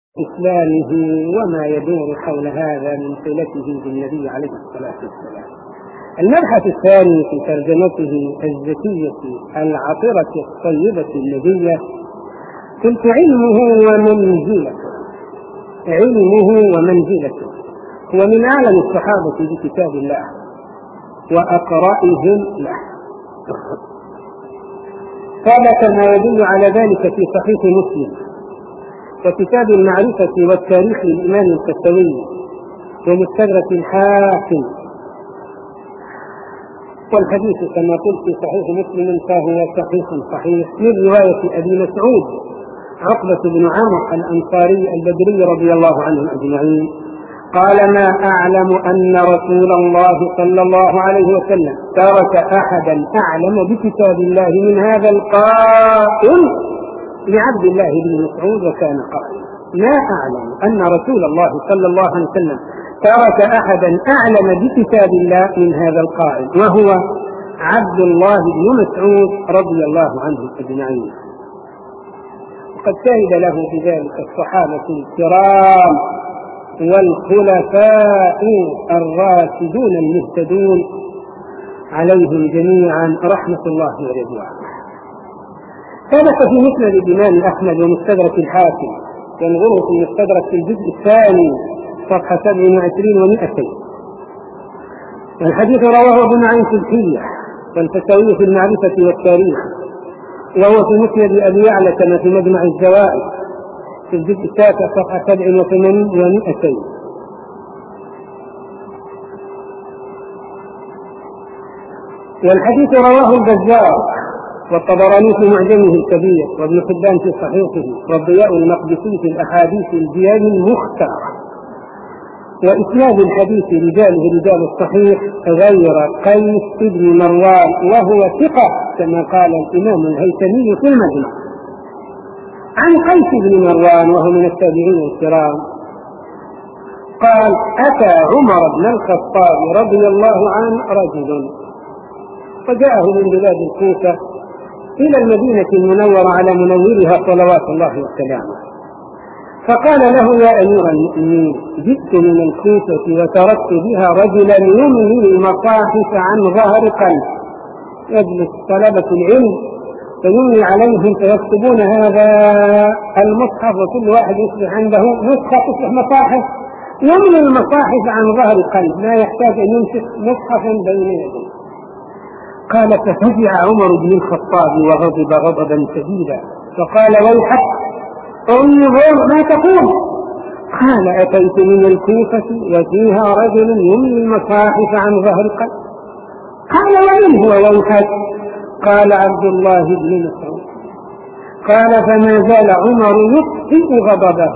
إسلامه وما يدور حول هذا من صلته بالنبي عليه الصلاة والسلام. المبحث الثاني في ترجمته الزكية العطرة الطيبة النبية قلت علمه ومنزلته هو من أعلم الصحابة بكتاب الله وأقرأهم له، ثبت ما يدل على ذلك في صحيح مسلم وكتاب المعرفة والتاريخ للإمام الكسوي ومستدرك الحاكم، والحديث كما قلت في صحيح مسلم فهو صحيح من رواية أبي مسعود عقبة بن عمرو الأنصاري البدري رضي الله عنهم أجمعين قال: ما أعلم أن رسول الله صلى الله عليه وسلم ترك أحدا أعلم بكتاب الله من هذا القائل لعبد الله بن مسعود وكان قائلا. ما أعلم أن رسول الله صلى الله عليه وسلم ترك أحدا أعلم بكتاب الله من هذا القائل، وهو عبد الله بن مسعود رضي الله عنه أجمعين. وقد شهد له بذلك الصحابة الكرام والخلفاء الراشدون المهتدون عليهم جميعا رحمة الله ورضوانه. ثبت في مسند الإمام أحمد ومستدرك الحاكم، ينظره في المستدرك في الجزء الثاني صفحة 27 و200. الحديث رواه ابن عين في الحلية والفتاوي في المعرفة والتاريخ، وهو في مسند أبي يعلى كما في مجمع الزوائد في الجزء التاسع صفحة 87 و200. والحديث رواه البزار والطبراني في معجمه الكبير وابن حبان في صحيحه والضياء المقدسي في الأحاديث الجياد المختارة. وإسناد الحديث رجاله رجال الصحيح غير قيس بن مروان وهو ثقة كما قال الإمام الهيثمي في المجمع. عن قيس بن مروان وهو من التابعين الكرام قال: أتى عمر بن الخطاب رضي الله عنه رجل فجاءه من بلاد الكوفة إلى المدينة المنورة على منورها صلوات الله وسلامه، فقال له: يا أمير المؤمنين، جئت من الكوفة وتركت بها رجلا يملي المصاحف عن ظهر قلب. يجلس طلبة العلم فيملي عليهم فيكتبون هذا المصحف، وكل واحد يصبح عنده نسخة تصبح مصاحف، يملي المصاحف عن ظهر قلب، لا يحتاج أن يمسك مصحفا بين يديه. قال: ففزع عمر بن الخطاب وغضب غضبا شديدا فقال: ويحك، انظر ما تقول. قال: أتيت من الكوفة وفيها رجل يملي المصاحف عن ظهر قلب. قال: ومن هو ويحك؟ قال: عبد الله بن مسعود. قال: فما زال عمر يطفئ غضبه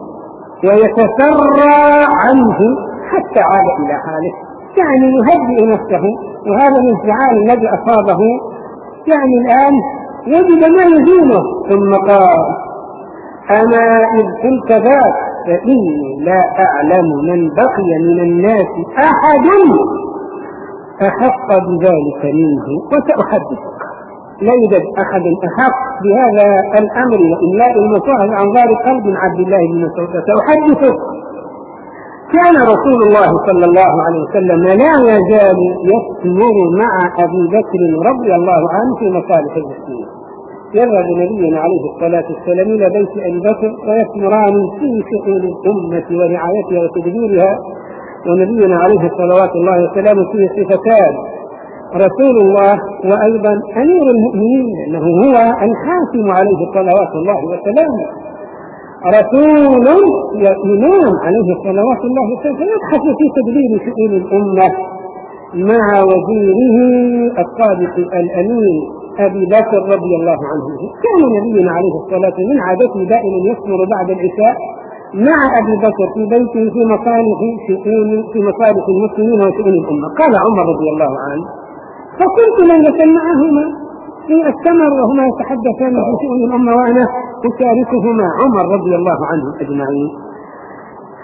ويتسرى عنه حتى عاد إلى حاله، يعني يهدئ نفسه، وهذا الانفعال الذي أصابه يعني الآن يجد ما يزينه. ثم قال: أما إذ قلت ذاك فإني لا أعلم من بقي من الناس أحد أحق بذلك منه، وسأحدثك. لا يوجد أحد أحق بهذا الأمر وإملاء المصاحف عن ظهر قلب عبد الله بن مسعود، سأحدثك. كان رسول الله صلى الله عليه وسلم لا يزال يستمر مع أبي بكر رضي الله عنه في مصالح المسلمين. يذهب نبينا عليه الصلاة والسلام إلى بيت أبي بكر ويستمران في شؤون الأمة ورعايتها وتدبيرها. ونبينا عليه الصلاة الله وسلامه فيه صفتان: رسول الله وأيضا أمير المؤمنين، لأنه هو الحاكم عليه صلوات الله وسلامه. رسول وإمام عليه صلوات الله وسلامه يبحث في تدبير شؤون الأمة مع وزيره الصادق الأمين أبي بكر رضي الله عنه. كان نبينا عليه الصلاة والسلام من عادته دائما يصبر بعد العشاء مع أبي بكر في بيته في مصالح المسلمين وشؤون الأمة. قال عمر رضي الله عنه: فكنت ليلة معهما في السمر وهما يتحدثان في شؤون الأمة وأنا أشاركهما. عمر رضي الله عنه أجمعين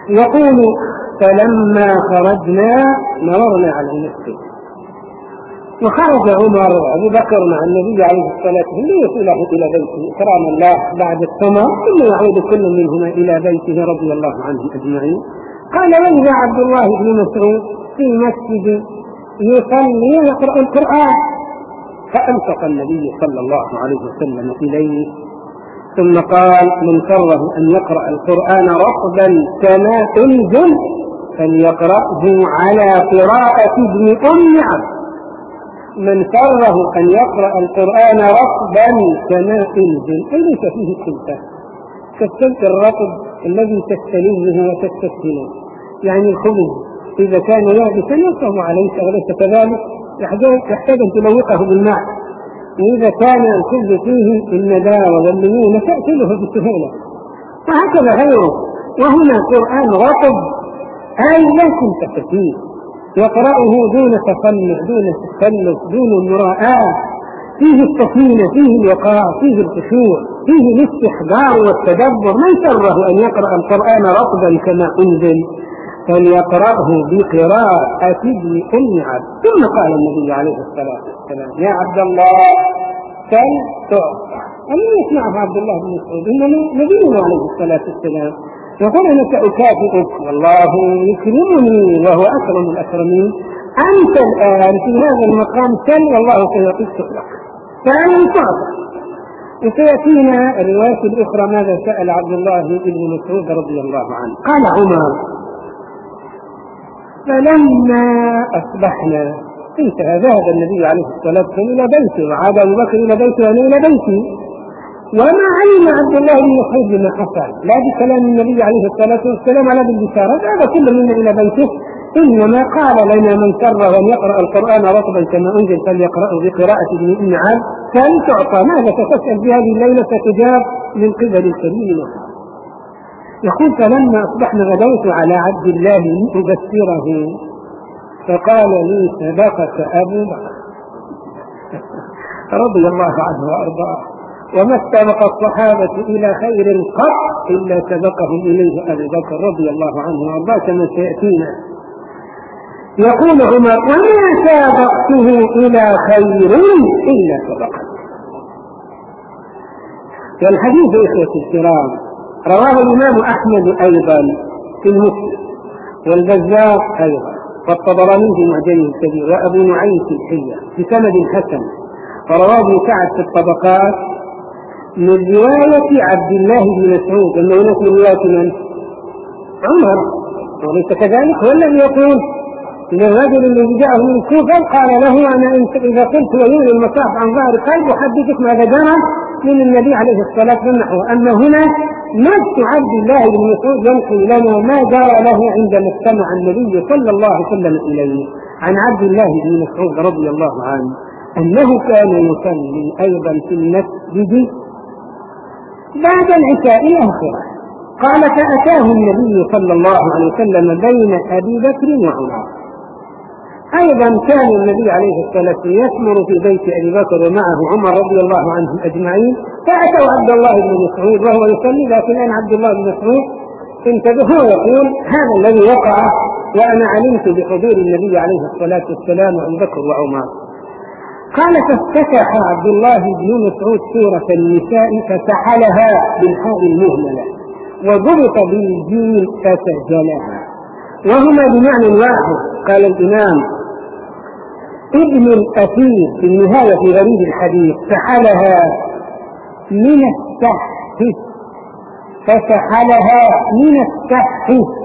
يقول: فلما خرجنا مررنا على المسجد وخرج عمر وأبو بكر مع النبي عليه الصلاة والسلام ليصله إلى بيته إكرام الله بعد السماء، ثم يعود كل منهما إلى بيته رضي الله عنهم أجمعين. قال: وإذا عبد الله بن مسعود في مسجد يصلي ويقرأ القرآن، فأمسك النبي صلى الله عليه وسلم إليه ثم قال: من سره أن يقرأ القرآن رطبا كما أنزل فليقرأه على قراءة ابن أم عبد. من سره أن يقرأ القرآن رطبا كما أنزل، أي ليس فيه السلطة كالسلط الرطب الذي تستلمه وتستسهله، يعني الخبز إذا كان يابسا يصعب عليك وليس كذلك يحتاج أن تلوقه بالماء، وإذا كان الخبز فيه الندى والليون تأكله بسهولة، وهكذا غيره. وهنا قرآن رطب أي لا سلطة فيه، يقرأه دون تفنع دون تكلف دون مراءة، فيه السكينة فيه الوقار فيه الخشوع فيه الاستحضار والتدبر. من سره أن يقرأ القرآن رطبا كما أنزل فليقرأه بقراءة ابن أم عبد. ثم قال النبي عليه الصلاة والسلام: يا عبد الله سل تعطى. ألم يسمعه عبد الله بن مسعود؟ إنما نبينا عليه الصلاة والسلام يقول: أنا سأكافئك والله يكرمني وهو أكرم الأكرمين. أنت الآن في هذا المقام سل والله سيعطيك سؤلك، فأنا تعطى. وسيأتينا الرواية الأخرى ماذا سأل عبد الله بن مسعود رضي الله عنه. قال عمر: فلما أصبحنا انتهى ذهب النبي عليه الصلاة والسلام إلى بيته، وعاد أبو بكر إلى بيته وأنا إلى بيتي، وما علم عبد الله بن مسعود بما حصل، لا بكلام النبي عليه الصلاة والسلام ولا بالبشارة، هذا كل منا إلى بيته، إنما قال لنا: من سره أن يقرأ القرآن رطبا كما أنزل فليقرأه بقراءة ابن أم عبد فلتعطى. ماذا ستسأل بهذه الليلة ستجاب من قبل الكريم. يقول: فلما أصبحنا غدوت على عبد الله لأبشره فقال لي: سبقك أبو بكر رضي الله عنه وأرضاه، وما سبق الصحابة إلى خير قط إلا سبقهم إليه أبو بكر رضي الله عنه وأرضاه كما سيأتينا. يقول عمر: وما سابقته إلى خير إلا سبقه. والحديث إخوة الكرام رواه الإمام أحمد أيضا في المسند، والبزار أيضا، والطبراني في معجمه الكبير، وأبو نعيم في الحلية بسند حسن، ورواه ابن سعد في الطبقات من رواية عبد الله بن مسعود، أنه هناك من رواية من؟ عمر، وليس كذلك؟ هو الذي يقول للرجل الذي جاءه من الكوفة قال له: أنا إذا قلت ويول المصاف عن ظهر قلب أحدثك ماذا جرى من النبي عليه الصلاة والسلام. أما هنا نفس عبد الله بن مسعود ينقل لنا ما جرى له عندما استمع النبي صلى الله عليه وسلم إليه عن عبد الله بن مسعود رضي الله عنه أنه كان يصلي أيضا في المسجد بعد العشاء الآخرة. قال: فأتاه النبي صلى الله عليه وسلم بين أبي بكر وعمر. أيضا كان النبي عليه الصلاة والسلام يثمر في بيت أبي بكر ومعه عمر رضي الله عنهم أجمعين، فأتوا عبد الله بن مسعود وهو يصلي، لكن الآن عبد الله بن مسعود انتبه ويقول: هذا الذي وقع وأنا علمت بحضور النبي عليه الصلاة والسلام وأبي بكر وعمر. قال: فافتتح عبد الله بن مسعود سورة النساء فسحلها بالحاء المهملة وضبط بالجيم فسجلها، وهما بمعنى واحد. قال الإمام ابن الأثير في النهاية في غريب الحديث: سحلها من السح، فسحلها من السح،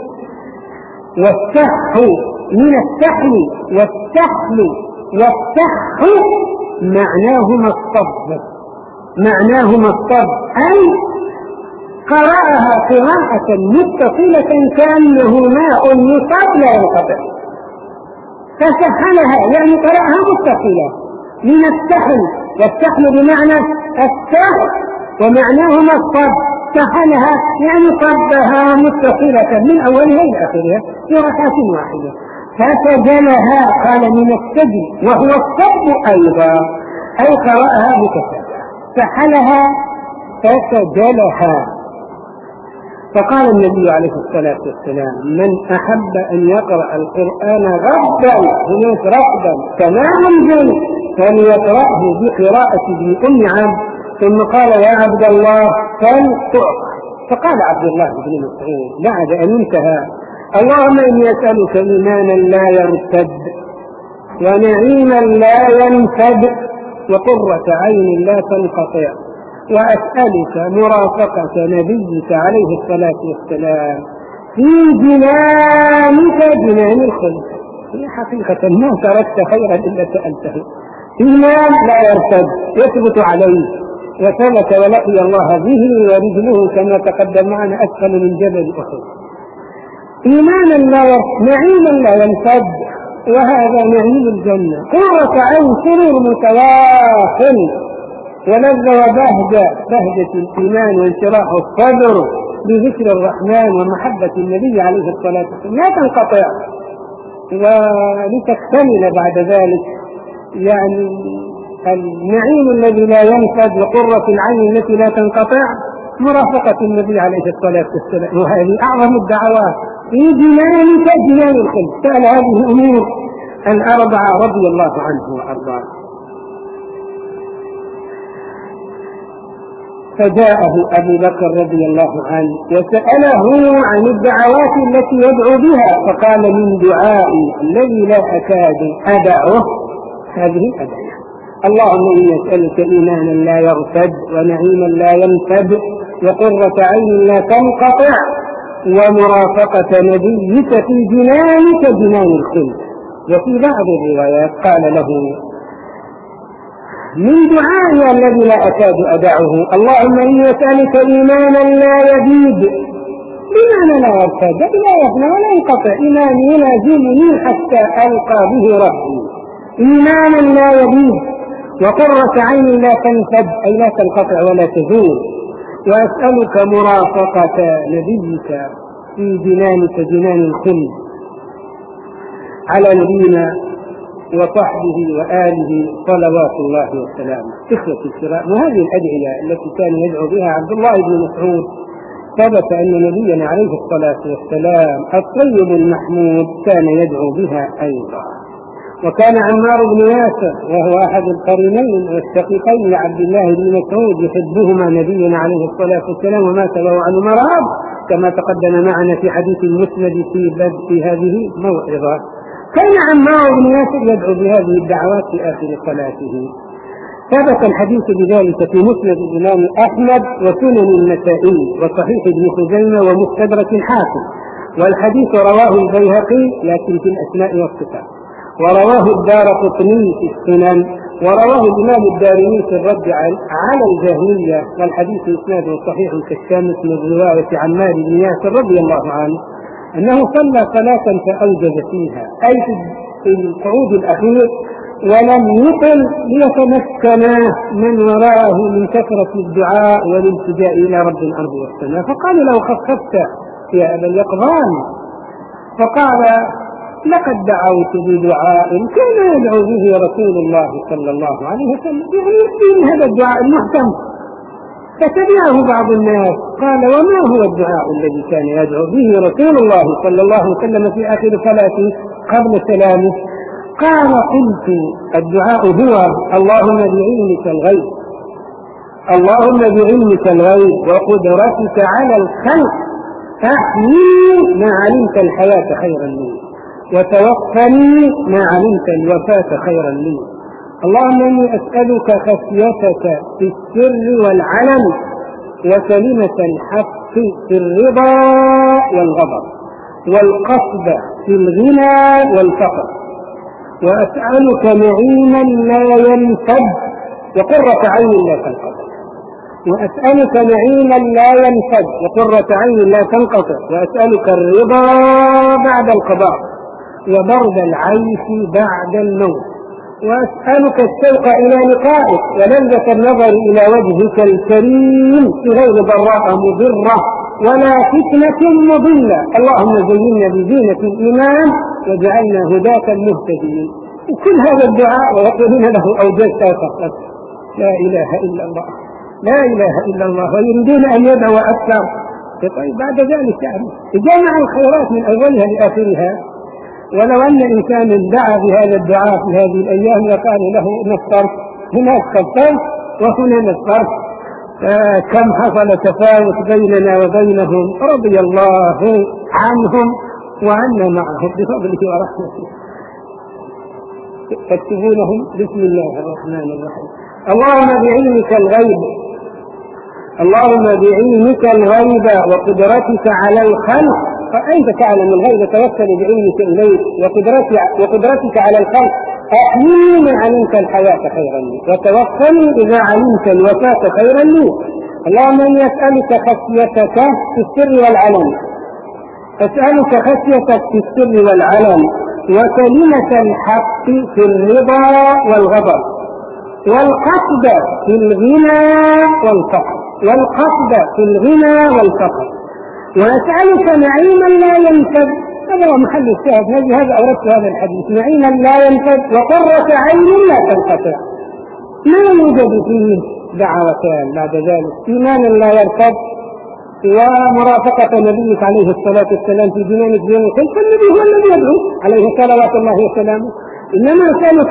والسح من السحل، والسحل والسح معناهما الصب، معناهما الصب، أي قرأها قراءة متصلة كأنه ماء يصاب لا ينقطع، فسحلها يعني قرأها متصلة من السحل، والسحل بمعنى السحل ومعناهما الصب، سحلها يعني صبها متصلة من أولها إلى آخرها في ركعة واحدة. فسجلها قال من السجل وهو الصب أيضا، أي قرأها متصلة، سحلها فسجلها. فقال النبي عليه الصلاة والسلام: من أحب أن يقرأ القرآن غدا هناك رغدا كما ينزل فليقرأه بقراءة ابن أم عبد. ثم قال: يا عبد الله فلتعطى. فقال عبد الله بن مسعود بعد أن انتهى: اللهم إني أسألك إيمانا لا يرتد ونعيما لا ينفد وقرة عين لا تنقطع، وأسألك مرافقة نبيك عليه الصلاة والسلام في جنانك جنان الخلد. هي حقيقة ما تركت خيرا إلا سألته. إيمان لا يرتد يثبت عليه وثبت ولقي الله به ورجله كما تقدم معنا أسفل من جبل أحد. إيمانا لا يرتد، نعيما لا ينفد، وهذا نعيم الجنة، قرة عين، سرور متواصل، ولذة وبهجة، بهجة الإيمان وانشراح الصدر بذكر الرحمن ومحبة النبي عليه الصلاة والسلام لا تنقطع. ولتكتمل بعد ذلك يعني النعيم الذي لا ينفد وقرة العين التي لا تنقطع مرافقة النبي عليه الصلاة والسلام، وهذه أعظم الدعوات في جنانك جنان الخلد. سأل هذه الأمور الأربعة رضي الله عنه وأرضاه. فجاءه أبو بكر رضي الله عنه وسأله عن الدعوات التي يدعو بها، فقال: من دعائي الذي لا أكاد أدعه هذه الأدعية: اللهم إني أسألك إيمانا لا يرتد ونعيما لا ينفد وقرة عين لا تنقطع ومرافقة نبيك في جنانك جنان الخلد. وفي بعض الروايات قال له: من دعائي الذي لا أكاد أدعه اللهم إني أسألك إيمانا لا يبيد. بمعنى لا يرتد لا يفنى ولا ينقطع، إيمان يلازمني حتى ألقى به ربي، إيمانا لا يبيد وقرة عين لا تنفد أي لا تنقطع ولا تزول. وأسألك مرافقة نبيك في جنانك جنان الخلد على نبينا وصحبه وآله صلوات الله وسلامه. إخوة الكرام، وهذه الأدعية التي كان يدعو بها عبد الله بن مسعود ثبت أن نبينا عليه الصلاة والسلام الطيب المحمود كان يدعو بها أيضا. وكان عمار بن ياسر وهو أحد القرينين والشقيقين لعبد الله بن مسعود يحبهما نبينا عليه الصلاة والسلام ومات له عن مرض كما تقدم معنا في حديث المسند في هذه موعظة. كان عمار بن ياسر يدعو بهذه الدعوات في آخر صلاته. ثبت الحديث بذلك في مسند الإمام أحمد وسنن النسائي وصحيح ابن خزيمة ومستدرك الحاكم، والحديث رواه البيهقي لكن في الأسماء والصفات، ورواه الدارقطني في السنن، ورواه الإمام الدارمي في الرد على الجاهلية، والحديث إسناده صحيح كالشامس من رواية عمار بن ياسر رضي الله عنه أنه صلى صلاة فأوجز فيها أي في القعود الأخير ولم يطل ليتمكن من وراءه من كثرة الدعاء والالتجاء إلى رب الأرض والسماء، فقال: لو خففت يا أبا اليقظان. فقال: لقد دعوت بدعاء كان يدعو به رسول الله صلى الله عليه وسلم، يعني هذا الدعاء المحكم. فتبعه بعض الناس قال: وما هو الدعاء الذي كان يدعو به رسول الله صلى الله عليه وسلم في آخر صلاته قبل سلامه؟ قال: قلت: الدعاء هو اللهم بعلمك الغيب، اللهم بعلمك الغيب وقدرتك على الخلق أحيي ما علمت الحياة خيرا لي وتوفني ما علمت الوفاة خيرا لي. اللهم إني أسألك خشيتك في السر والعلن وكلمة الحق في الرضا والغضب والقصد في الغنى والفقر، وأسألك نعيما لا ينفد وقرة عين لا تنقطع، وأسألك نعيما لا ينفد وقرة عين لا تنقطع، وأسألك الرضا بعد القضاء وبرد العيش بعد الموت، وأسألك الشوق إلى لقائك ولذة النظر إلى وجهك الكريم في غير ضراء مضرة ولا فتنة مضلة. اللهم زينا بزينة الإيمان وجعلنا هداة مهتدين. وكل هذا الدعاء ويقولون له أوجزت فقط. لا إله إلا الله، لا إله إلا الله، ويريدون أن يدعوا أكثر. طيب بعد ذلك يعني جمع الخيرات من أولها لآخرها. ولو أن إنسانا دعا بهذا الدعاء في هذه الأيام لقال له نصرت، هناك صرت وهنا نصرت، كم حصل تفاوت بيننا وبينهم، رضي الله عنهم وعنا معهم بفضله ورحمته. تكتبونهم بسم الله الرحمن الرحيم. اللهم بعلمك الغيب، اللهم بعلمك الغيب وقدرتك على الخلق، فأنت تعلم الغيب توكل بعلمك إليك وقدرتك على الخلق، أحييني ما علمت الحياة خيرا لي وتوفني إذا علمت الوفاة خيرا لي. اللهم إني أسألك خشيتك في السر والعلن، أسألك خشيتك في السر والعلن، وكلمة الحق في الرضا والغضب، والقصد في الغنى والفقر، والقصد في الغنى والفقر، وأسألك نعيما لا ينفد. هذا هو محل الشاهد، هذا أردت هذا الحديث، نعيما لا ينفد وقرة عين لا تنقطع. ما يوجد فيه دعوتان بعد ذلك، إيمان لا يرتد ومرافقة نبيك عليه الصلاة والسلام في جنانك يوم الخير، فالنبي هو الذي يدعو عليه صلوات الله وسلامه. إنما أسألك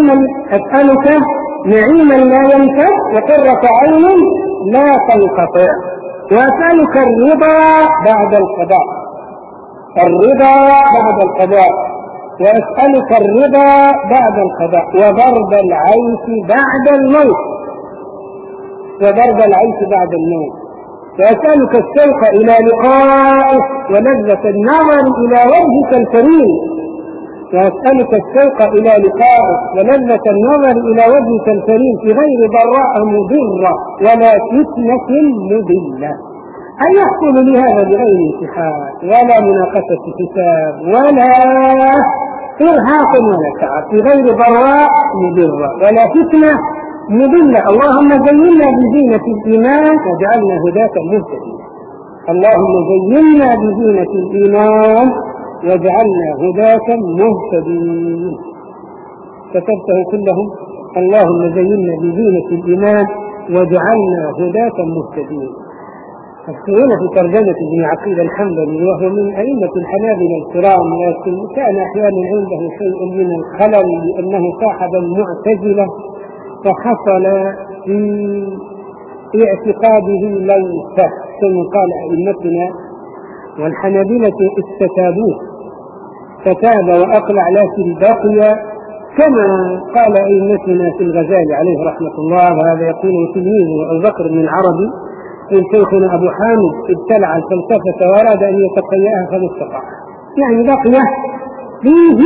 نعيما لا ينفد وقرة عين لا تنقطع، وأسألك الرضا بعد القضاء، الرضا بعد القضاء، وأسألك الرضا بعد القضاء، وضرب العيش بعد الموت، وضرب العيش بعد الموت، وأسألك الشوق إلى لقائك ولذة النظر إلى وجهك الكريم، وأسألك الشوق إلى لقائك ولذة النظر إلى وجهك الكريم في غير ضراء مضرة ولا فتنة مضلة، أن يحصل لي هذا بغير امتحان ولا مناقشة حساب ولا إرهاق ولا تعب، في غير ضراء مضرة ولا فتنة مضلة. اللهم زينا بزينة الإيمان واجعلنا هداة مهتدين، اللهم زينا بزينة الإيمان واجعلنا هداة مهتدين. كتبته كلهم، اللهم زينا بزينة الإيمان واجعلنا هداة مهتدين. هنا في ترجمة ابن عقيل الحنبلي، وهو من أئمة الحنابلة الكرام، لكن كان أحيانا عنده شيء من الخلل لأنه صاحب المعتزلة، فحصل في اعتقاده ليس كما قال أئمتنا، والحنابلة استتابوه فتاب وأقلع، لكن بقي كما قال أئمتنا في الغزالي عليه رحمة الله، وهذا يقوله تلميذه أبو بكر بن العربي، إن شيخنا أبو حامد ابتلع الفلسفة وأراد أن يتقيأها فما استطاع، يعني بقي فيه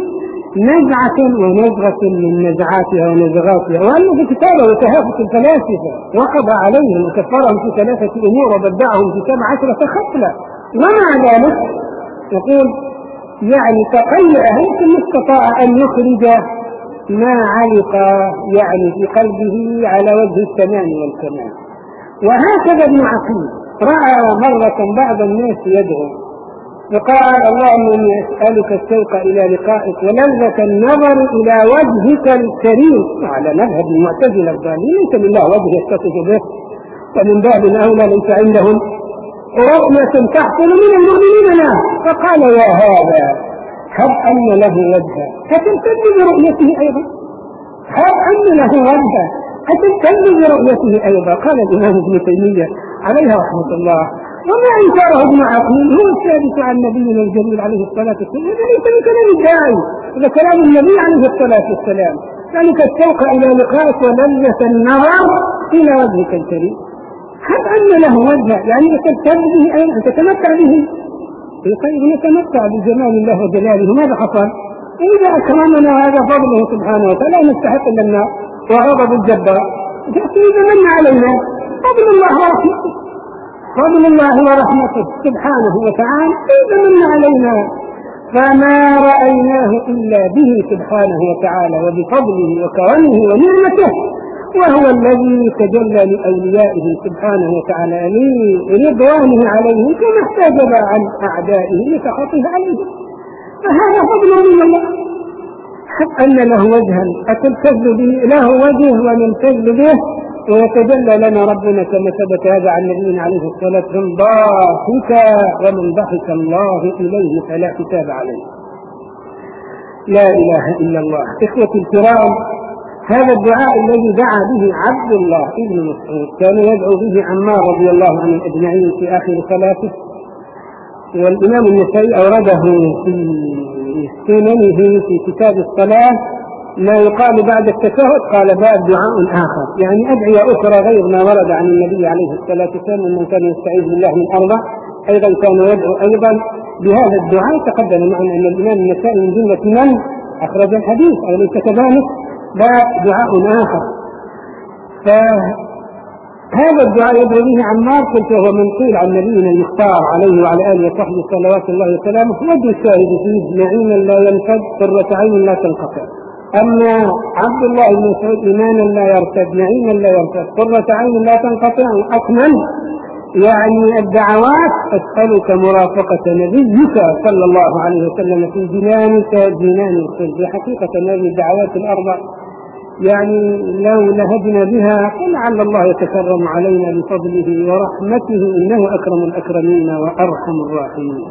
نزعة ونزغة من نزعاتها ونزغاتها، وأنه كتابه تهافت الفلاسفة وقضى عليهم وكفرهم في 3 أمور وبدعهم في 17 خصلة، ومع ذلك يقول يعني تقيأه ثم استطاع أن يخرج ما علق يعني في قلبه على وجه التمام والكمال. وهكذا ابن عقيل رأى مرة بعض الناس يدعو فقال اللهم إني أسألك الشوق إلى لقائك ولذة النظر إلى وجهك الكريم، على مذهب المعتزلة الضالين، ليس لله وجه يتصف به، ومن باب أولى ليس عندهم رؤية تحصل من المؤمنين له. فقال يا هذا هب أن له وجها فتمتد برؤيته أيضا، هب أن له وجها فتمتد برؤيته أيضا. قال الإمام ابن تيمية عليه رحمة الله، وما أنكره ابن عقيل هو الثابت عن نبينا الجليل عليه الصلاة والسلام، هذا ليس من كلام الداعي، هذا كلام النبي عليه الصلاة والسلام، ذلك الشوق إلى لقائك ولذة النظر إلى وجهك الكريم. هب أن له وجها يعني تتمتع به أيضا، تتمتع به، طيب نتمتع بجمال الله وجلاله. ماذا حصل؟ إذا أكرمنا هذا فضله سبحانه وتعالى نستحق إلا النار وغضب الجبار، إذا من علينا فضل الله ورحمته، فضل الله ورحمته سبحانه وتعالى إذا من علينا، فما رأيناه إلا به سبحانه وتعالى وبفضله وكرمه ونعمته، وهو الذي تجلى لأوليائه سبحانه وتعالى لرضوانه عليهم كما احتجب عن أعدائه لسخطه عليهم، فهذا فضل من الله. أن له وجها أتلتذ به، له وجه ونلتذ به، ويتجلى لنا ربنا كما ثبت هذا عن نبينا عليه الصلاة والسلام ضاحكا ومن ضحك الله إليه فلا حساب عليه. لا إله إلا الله. إخوتي الكرام، هذا الدعاء الذي دعا به عبد الله بن مسعود كان يدعو به عمار رضي الله عنه أجمعين في آخر صلاته، والإمام النسائي أورده في سننه في كتاب الصلاة ما يقال بعد التشهد، قال باب دعاء آخر، يعني أدعية أخرى غير ما ورد عن النبي عليه الصلاة والسلام من كان يستعيذ بالله من أربع، أيضا كان يدعو أيضا بهذا الدعاء. تقدم معنا أن الإمام النسائي من جملة من أخرج الحديث، أو ليس كذلك؟ باب دعاء آخر. فهذا الدعاء يدعو به عمار، قلت هو منقول عن نبينا المختار عليه وعلى آله وصحبه صلوات الله وسلامه، وجه الشاهد فيه نعيما لا ينفد قرة عين لا تنقطع. أما عبد الله بن مسعود إيمانا لا يرتد نعيما لا يرتد قرة عين لا تنقطع أكمل، يعني الدعوات أسألك مرافقة نبيك صلى الله عليه وسلم في جنانك جنان الخلد. حقيقة هذه الدعوات الأربع يعني لو لهجنا بها فلعل الله يتكرم علينا بفضله ورحمته، إنه أكرم الأكرمين وأرحم الراحمين.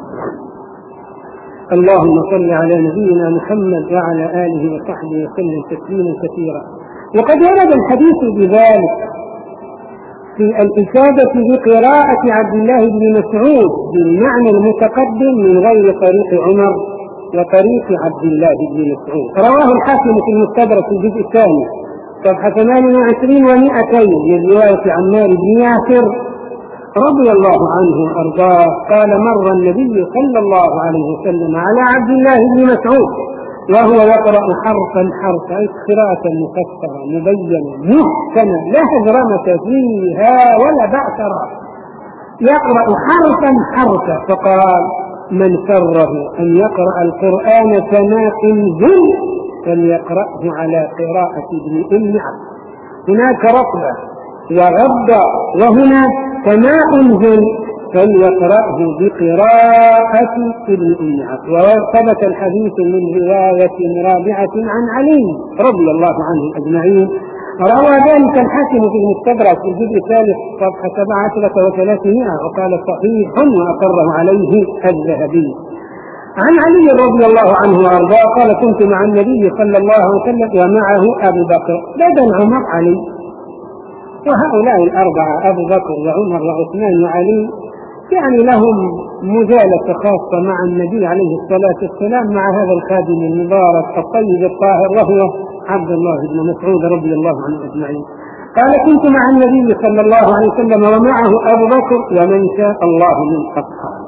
اللهم صل على نبينا محمد وعلى آله وصحبه وسلم تسليما كثيرا. وقد ورد الحديث بذلك في الإفادة بقراءة عبد الله بن مسعود بالمعنى المتقدم من غير طريق عمر وطريق عبد الله بن مسعود. رواه الحاكم في المستدرك في الجزء الثاني صفحة 28 و200 من رواية عمار بن ياسر رضي الله عنه وأرضاه قال: مر النبي صلى الله عليه وسلم على عبد الله بن مسعود وهو يقرأ حرفا حرفا، قراءة مفسرة مبينة محكمة لا هجرمة فيها ولا بعثرة، يقرأ حرفا حرفا. فقال: من سره أن يقرأ القرآن كما أنزل فليقرأه على قراءة ابن أم عبد. هناك رطبة وغضة، وهنا كما أنزل فليقرأه بقراءة ابن أم عبد. وثبت الحديث من رواية رابعة عن علي رضي الله عنه أجمعين. روى ذلك الحاكم في المستدرك في الجزء الثالث صفحة 37 وقال صحيح وأقره عليه الذهبي. عن علي رضي الله عنه وأرضاه قال: كنت مع النبي صلى الله عليه وسلم ومعه أبو بكر بدل عمر علي، وهؤلاء الأربعة أبو بكر وعمر وعثمان وعلي يعني لهم مجالسة خاصة مع النبي عليه الصلاة والسلام مع هذا الخادم المبارك الطيب الطاهر وهو عبد الله بن مسعود رضي الله عنه أجمعين. قال: كنت مع النبي صلى الله عليه وسلم ومعه أبو بكر ومن شاء الله من أصحابه،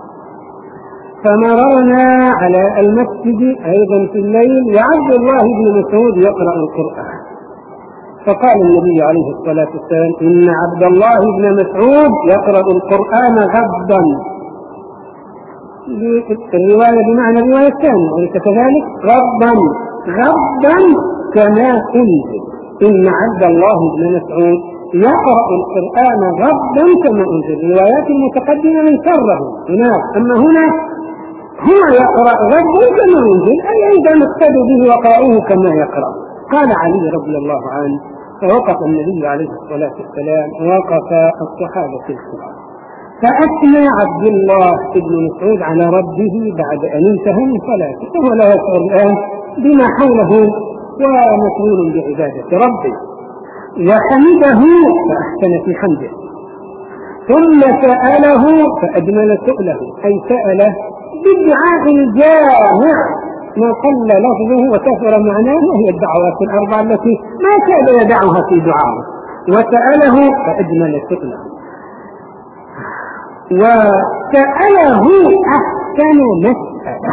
فمررنا على المسجد أيضا في الليل وعبد الله بن مسعود يقرأ القرآن، فقال النبي عليه الصلاة والسلام: إن عبد الله بن مسعود يقرأ القرآن غضا. الرواية بمعنى الرواية الثانية وليس كذلك، غضا كما أنزل. إن عبد الله بن مسعود يقرأ القرآن غضا كما أنزل. الروايات المتقدمة من سره هناك، أما هنا هو يقرأ غضا كما أنزل، أي أيضا اقتدوا به وقرأوه كما يقرأ. قال علي رضي الله عنه: فوقف النبي عليه الصلاة والسلام ووقف الصحابة الكرام، فأثنى عبد الله بن مسعود على ربه بعد أن انتهى من صلاته، وهو لا يشعر الآن بما حوله ومشغول بعبادة ربه، وحمده فأحسن في حمده، ثم سأله فأجمل سؤله، أي سأله بالدعاء الجامع ما قل لفظه وكثر معناه، وهي الدعوات الأربع التي ما كان يدعها في دعائه. وسأله فأجمل سؤله، وسأله أحسن مسألة،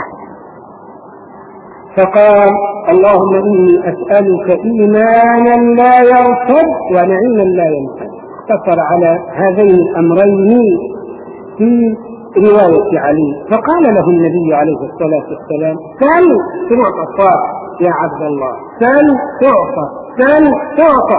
فقال: اللهم إني أسألك إيمانا لا يرتد ونعيما لا ينفد. اقتصر على هذين الأمرين في رواية علي. فقال له النبي عليه الصلاة والسلام: سل تعطى يا عبد الله، سل تعطى، سل تعطى.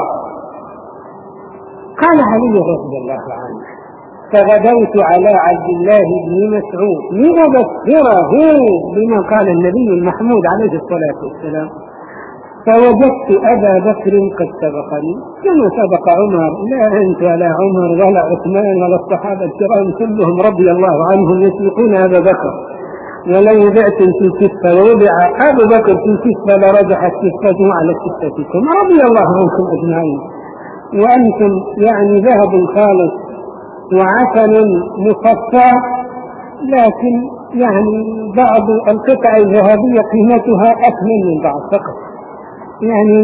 قال علي رضي الله عنه: فغدوت على عبد الله بن مسعود لأبشره بما قال النبي المحمود عليه الصلاة والسلام. فوجدت أبا بكر قد سبقني كما سبق عمر، لا أنت ولا عمر ولا عثمان ولا الصحابة الكرام كلهم رضي الله عنهم يسبقون أبا بكر، ولو وضعتم في كفة ووضع أبو بكر في كفة لرجحت كفته على كفتكم، رضي الله عنكم أجمعين. وأنتم يعني ذهب خالص وعسل مصفى، لكن يعني بعض القطع الذهبية قيمتها أثمن من بعض فقط، يعني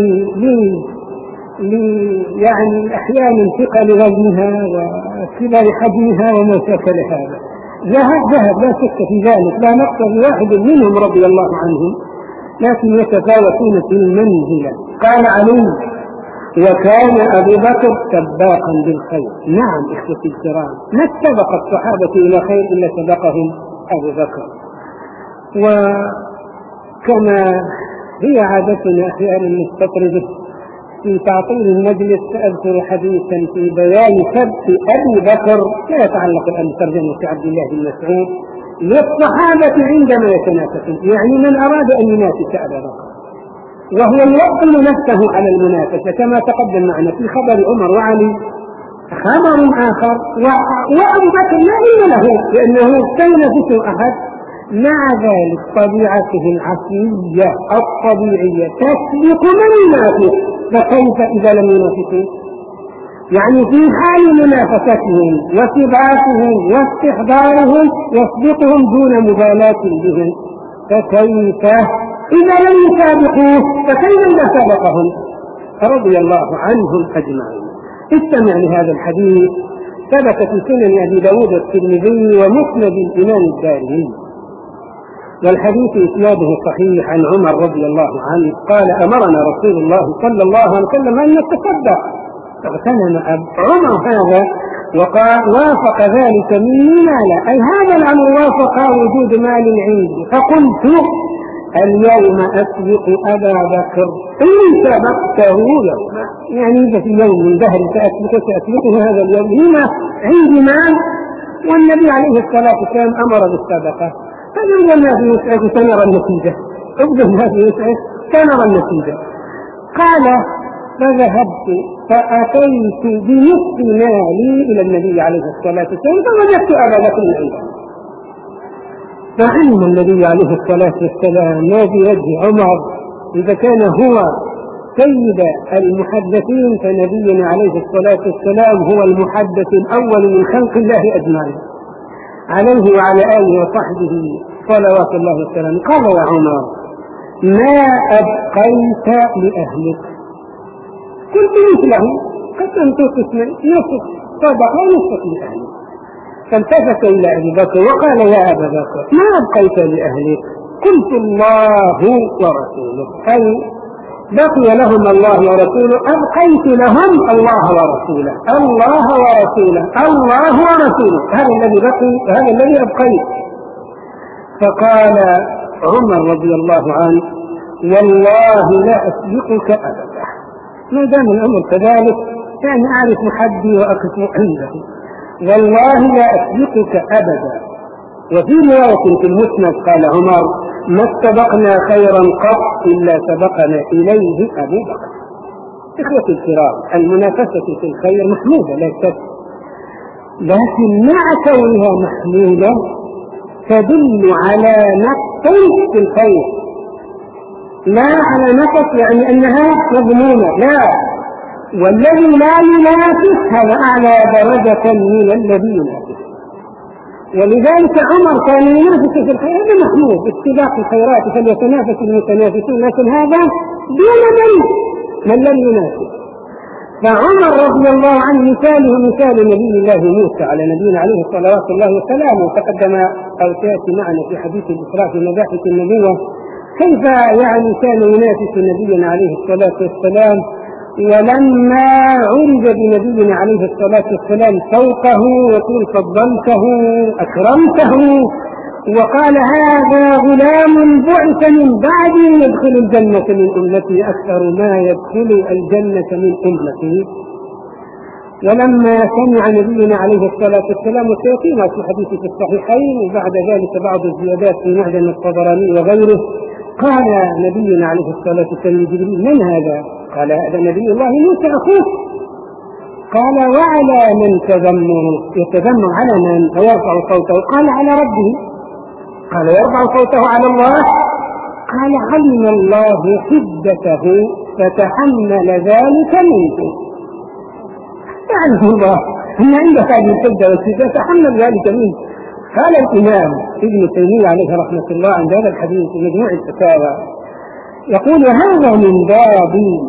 يعني أحيانا ثقل وزنها وكبر حجمها وما شكل هذا. ذهب لا شك في ذلك، لا نقصد واحد منهم رضي الله عنهم، لكن يتفاوتون في المنزلة. قال علي: وكان أبو بكر سباقا بالخير. نعم إخوتي الكرام، ما سبق الصحابة إلى خير إلا سبقهم أبو بكر. وكما هي عادتنا أحيانا نستطرد في تعطيل المجلس، سأذكر حديثا في بيان سبق أبي بكر لا يتعلق الآن بترجمة عبد الله بن مسعود للصحابة عندما يتنافسون، يعني من أراد أن ينافس أبا بكر وهو يوطن نفسه على المنافسة كما تقدم معنا في خبر عمر وعلي. خبر آخر وأبو بكر لا علم له لأنه سينافس أحد، مع ذلك طبيعته العقلية الطبيعية تسبق من ينافس، فكيف إذا لم ينافسوا؟ يعني في حال منافستهم وسباقهم واستحضارهم يسبقهم دون مبالاة بهم، فكيف إذا لم يسابقوه؟ فكيف إذا سبقهم؟ رضي الله عنهم أجمعين. استمع لهذا الحديث، ثبت في سنن أبي داود الترمذي ومسند الإمام الدارمي، والحديث إسناده صحيح عن عمر رضي الله عنه قال: أمرنا رسول الله صلى الله عليه وسلم أن نتصدق، فاغتنم عمر هذا وقال: وافق ذلك مني مالا، أي هذا الأمر وافق وجود مال عندي، فقلت: اليوم أسبق أبا بكر إن سبقته يوما، يعني إذا في يوم من دهر سأسبقه هذا اليوم، هنا عندي مال والنبي عليه الصلاة والسلام أمر بالصدقة، فإذا ما في يسعد سنرى النتيجة، ابدأ ما في يسعد سنرى النتيجة. قال: فذهبت فأتيت بنصف مالي إلى النبي عليه الصلاة والسلام فوجدت أبا بكر عنده، فعلم النبي عليه الصلاة والسلام ما في وجه عمر، إذا كان هو سيد المحدثين فنبينا عليه الصلاة والسلام هو المحدث الأول من خلق الله أجمعين عليه وعلى آله وصحبه صلوات الله وسلامه. قال: يا عمر ما أبقيت لأهلك؟ قلت مثله، قسمت قسمين، نصف صدقة ونصف لأهلك. فالتفت إلى أبي بكر وقال: يا أبا بكر ما أبقيت لأهلك؟ قلت: الله ورسوله، أي بقي لهم الله ورسوله، أبقيت لهم الله ورسوله، الله ورسوله، الله ورسوله، هذا الذي بقي وهذا الذي أبقيت. فقال عمر رضي الله عنه: والله لا أسبقك أبدا، ما دام الأمر كذلك يعني أعرف حدي وأقف عنده، والله لا أسبقك أبدا. وفي رواية في المسند قال عمر: ما استبقنا خيرا قط إلا سبقنا إليه أبو بكر. إخوتي الكرام، المنافسة في الخير محمودة لا شك، لكن مع كونها محمودة تدل على نقص في الخير، لا على نقص يعني أنها مضمونة، لا، والذي لا ينافس هذا أعلى درجة من الذي ينافس. ولذلك عمر كان ينافس في الخير، هذا محمود، استباق الخيرات فليتنافس المتنافسون، لكن هذا دون من لم ينافس. فعمر رضي الله عنه مثاله مثال نبي الله موسى على نبينا عليه الصلاة الله وسلامه، تقدم أو سيأتي معنا في حديث الإسراء في مباحث النبوة كيف يعني كان ينافس نبينا عليه الصلاة والسلام، ولما عرج بنبينا عليه الصلاة والسلام فوقه وقل فضلته أكرمته وقال: هذا غلام بعث من بعدي يدخل الجنة من أمتي أكثر ما يدخل الجنة من أمتي. ولما سمع نبينا عليه الصلاة والسلام، وسيأتينا في حديث في الصحيحين وبعد ذلك بعض الزيادات في معجم الطبراني وغيره، قال نبينا عليه الصلاة والسلام لجبريل: من هذا؟ قال: هذا نبي الله موسى أخوه. قال: وعلى من يتذمر على من ويرفع صوته؟ قال: على ربه. قال: يرفع صوته على الله؟ قال: علم الله حدته فتحمل ذلك منه. يعلم الله أن عندك هذه الحدة والشدة، تحمل ذلك منه. قال الإمام ابن تيمية عليه رحمة الله عند هذا الحديث في مجموع الفتاوى يقول: هذا من باب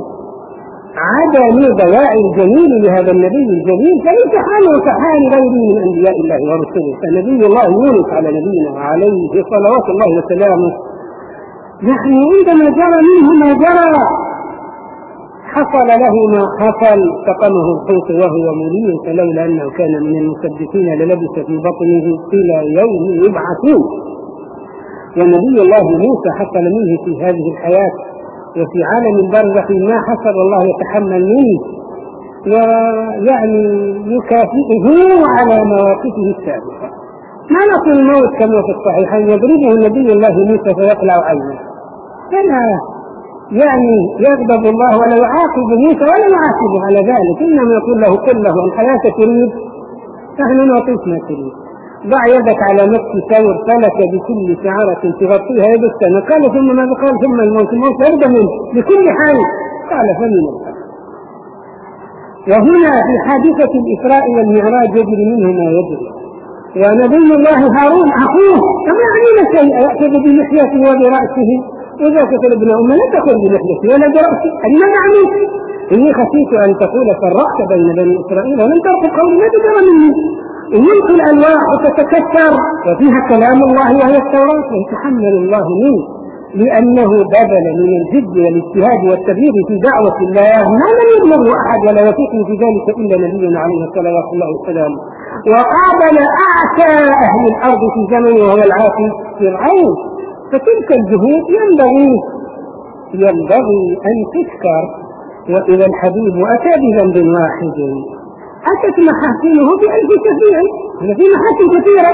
عدم ضياع الجميل لهذا النبي الجليل، فليس حاله كحال غيره من أنبياء الله ورسله. فنبي الله يونس على نبينا وعليه صلوات الله وسلامه يعني عندما جرى منه ما جرى حصل له ما حصل، سقمه الحوت وهو مليم، فلولا أنه كان من المسبحين للبث في بطنه إلى يوم يبعثون. ونبي الله موسى حصل منه في هذه الحياة وفي عالم البرزخ ما حصل الله يتحمل منه ويعني يكافئه على مواقفه السابقة. ملك الموت كما في الصحيحين يضربه نبي الله موسى فيقلع عينه، فلا يعني يغضب الله ولا يعاقب موسى ولا يعاقبه على ذلك، إنما يقول له: قل له الحياة تريد، نحن نعطيك ما تريد، ضع يدك على نفس ثور فلك بكل شعرة تغطيها يد السنة. قال: ثم ماذا قال؟ ثم الموت يرد منه بكل حال. قال: فمن الحال. وهنا في حادثة الإسراء والمعراج يجري منه ما يجري، ونبي الله هارون أخوه كما علم شيء يأخذ بلحيته وبرأسه، إذا كتل ابن أمه لا تأخذ بلحيته ولا برأسه. أنا نعمل إني خشيت أن تقول فرقت بين بني إسرائيل ولم ترقب قولي ما تدرى مني، إن يلقي الألواح وتتكسر وفيها كلام الله وهي التوراة ويتحمل الله منه، لأنه بذل من الجد والاجتهاد والتبليغ في دعوة الله ما لم يبلغه أحد ولا يثق في ذلك إلا نبينا عليه الصلاة والسلام. وقابل أعتى أهل الأرض في زمنه وهو العاصي فرعون، فتلك الجهود ينبغي أن تذكر. وإذا الحبيب أتى بذنب واحد أتت محاسنه بألف شفيع، في محاسن كثيرة،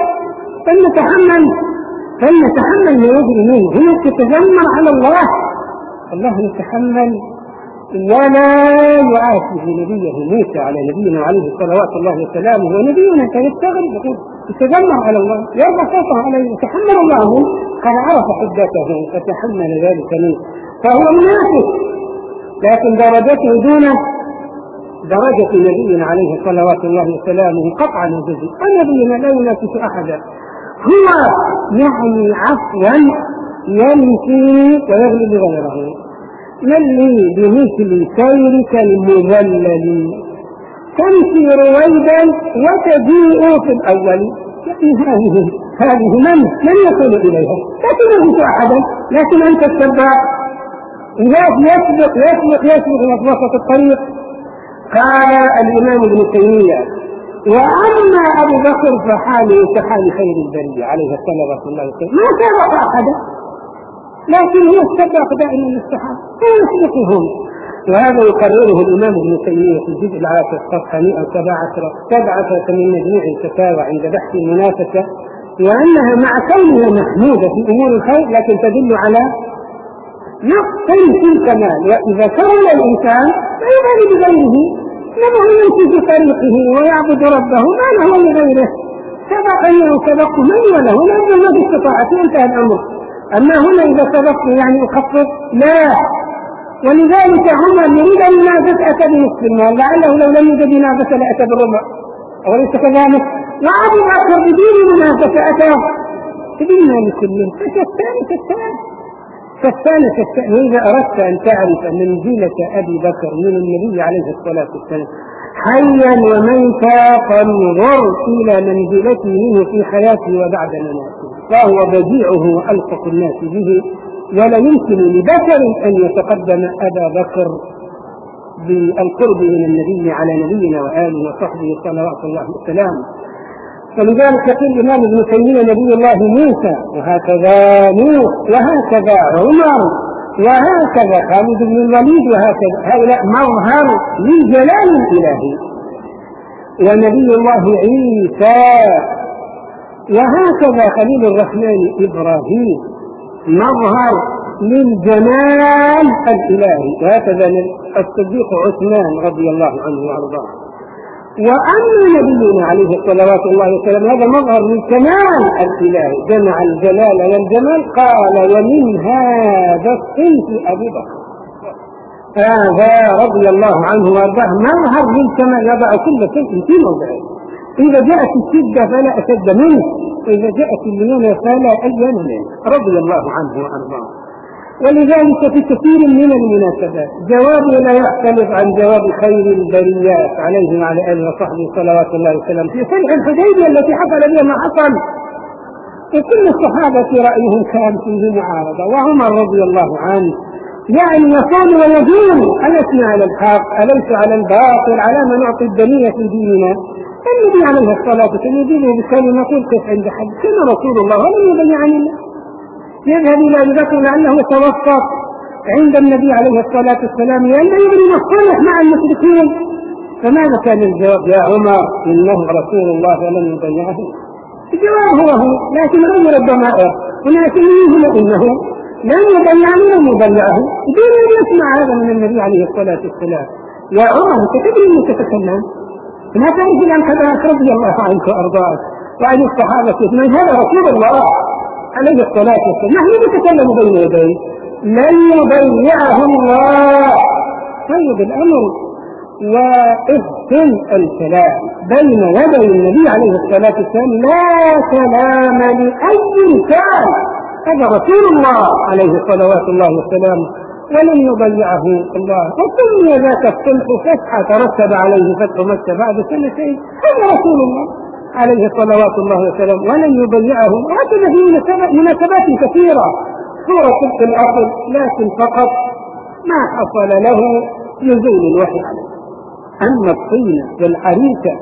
فلنتحمل ما يجري منه. هنا تتذمر على الله يتحمل ولا يعاتب نبيه موسى على نبينا عليه صلوات الله وسلامه. ونبينا كان يستغرب يتذمر على الله، يرفع صوته عليه، يتحمل الله منه. قد عرف حدته فتحمل ذلك منه، فهو منافق، لكن درجته دون درجة نبينا عليه صلوات الله وسلامه قطعا وجزء. النبينا لا ينافس أحدا، هو يعني عفوا ينفي ويغلب غيره. من لي بمثل سيرك المذلل تمشي رويدا وتجيء في الأول. يعني هذه من يصل إليها؟ لا تنافس أحدا، لكن أنت السباق يسبق وسط الطريق. قال الإمام ابن تيمية: وأما أبو بكر فحاله كحال خير البرية عليه الصلاة والسلام، ما سبق أحدا، لكن هو السبق دائما الصحابة ويسبقهم. وهذا يقرره الإمام ابن تيمية في الجزء العاشر صفحة 117 من مجموع الفتاوى عند بحث المنافسة، وأنها مع كونها محمودة في أمور الخير لكن تدل على نقص في الكمال. وإذا كمل الإنسان لا يبالي بغيره، إنما هو يمشي في طريقه ويعبد ربه ما له لغيره. سبقني أو سبقت من وله لأنه ما باستطاعته، انتهى الأمر. أما هنا إذا سبقت يعني أخفف لا. ولذلك عمر يريد أن ينافس أتى بنصف المال، لعله لو لم يجد ينافس لأتى بالربع، أوليس كذلك؟ وأبو بكر بدون منافسة أتى بالمال كله. فالثالث وإذا أردت أن تعرف منزلة أبي بكر من النبي عليه الصلاة والسلام حيا وميتا فانظر إلى منزلته منه في حياته وبعد مماته، فهو بديعه وألصق الناس به، ولا يمكن لبشر أن يتقدم أبا بكر بالقرب من النبي على نبينا وآله وصحبه صلوات الله وسلامه. فلذلك يقول الإمام ابن تيمية: نبي الله موسى، وهكذا نوح، وهكذا عمر، وهكذا خالد بن الوليد، وهكذا هؤلاء مظهر للجلال الإلهي. ونبي الله عيسى، وهكذا خليل الرحمن إبراهيم، مظهر للجمال الإلهي. وهكذا الصديق عثمان رضي الله عنه وأرضاه. وأما نبينا عليه الصلاة والسلام هذا مظهر للكمال الإلهي، جمع الجلال والجمال. قال ومن هذا الصنف أبو بكر، هذا رضي الله عنه وأرضاه مظهر للكمال، يضع كل شيء في موضعه. إذا جاءت الشدة فلا أشد منه، وإذا جاءت الليونة فلا ألين منه، رضي الله عنه وأرضاه. ولذلك في كثير من المناسبات جوابه لا يختلف عن جواب خير البريات عليه وعلى آله وصحبه صلوات الله وسلم في صلح الحديبية التي حصل بها ما حصل. وكل الصحابة رأيهم كان فيه معارضة، وعمر رضي الله عنه يعني يصون ويدين: ألسنا على الحق، أليس على الباطل، على ما نعطي الدنيا في ديننا. النبي عليه الصلاة والسلام يدينه بكلمة قلت عند حد كان رسول الله ولم يبين عن الله. يذهب إلى أبي بكر لأنه يتوسط عند النبي عليه الصلاة والسلام لأنه يبني الصلح مع المشركين. فماذا كان الجواب؟ يا عمر إنه رسول الله ولم يبيعه. الجواب هو لكن غير الضمائر، ولكن يهم إنه لم يبيعني لم يبيعه دون أن يسمع هذا من النبي عليه الصلاة والسلام. يا عمر تدري أنك تتكلم، ما تعرف عن كذا رضي الله عنك وأرضاك وعن الصحابة من هذا رسول الله عليه الصلاة والسلام. نحن نتكلم بين يديه، لن يبيعه الله. طيب الأمر واحسن الكلام بين يدي النبي عليه الصلاة والسلام لا كلام لأي كان، هذا رسول الله عليه الصلاة والسلام ولن يضيعه الله. وسمي ذاك الصلح فتحة ترتب عليه فتح مكة بعد سنتين، هذا رسول الله عليه الصلاة والسلام ولن يضيعه. وهكذا في مناسبات كثيرة صورة تلك الأصل، لكن فقط ما حصل له نزول الوحي عليه. أما الطينة والحريكة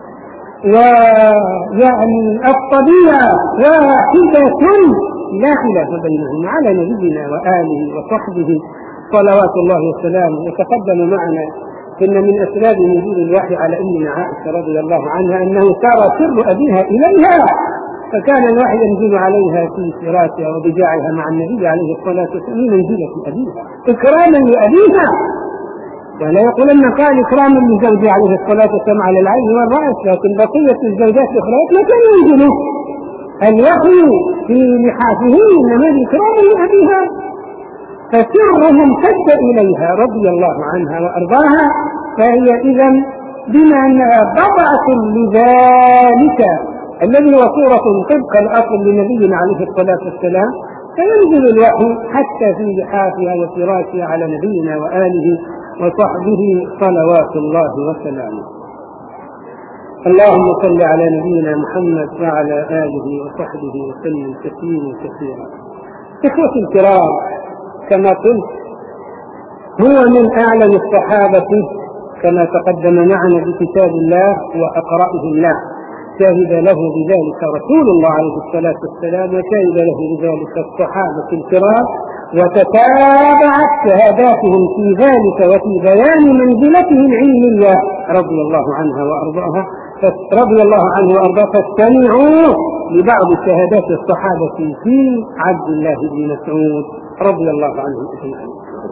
ويعني الطبيعة واحدة لا خلاف بينهم على نبينا وآله وصحبه صلوات الله وسلامه. وتقدم معنا إن من أسباب نزول الوحي على أمنا عائشة رضي الله عنها أنه سار سر أبيها إليها، فكان الوحي ينزل عليها في فراشها وبجاعها مع النبي عليه الصلاة والسلام منزلة أبيها إكراما لأبيها. ولا يقولن قال إكراما لزوجه عليه الصلاة والسلام على العين والرأس، لكن بقية الزوجات الأخرى لا كان ينزل الوحي في لحافه إنما إكراما لأبيها. فسرهم امتد إليها رضي الله عنها وأرضاها، فهي إذن بما أنها بضعة لذلك الذي هو صورة طبق الأصل لنبينا عليه الصلاة والسلام، فينزل الوحي حتى في لحافها وفراشها على نبينا وآله وصحبه صلوات الله وسلامه. اللهم صل على نبينا محمد وعلى آله وصحبه وسلم تسليما كثيرا. إخوتي الكرام، كما قلت هو من أعلم الصحابة كما تقدم معنا بكتاب الله وأقرأه الله، شهد له بذلك رسول الله عليه الصلاة والسلام، وشهد له بذلك الصحابة الكرام، وتتابعت شهاداتهم في ذلك وفي بيان منزلتهم العلمية رضي الله عنها وأرضاها. رضي الله عنه وأرضاه. فاستمعوا لبعض شهادات الصحابة في عبد الله بن مسعود رضي الله عنه أجمعين.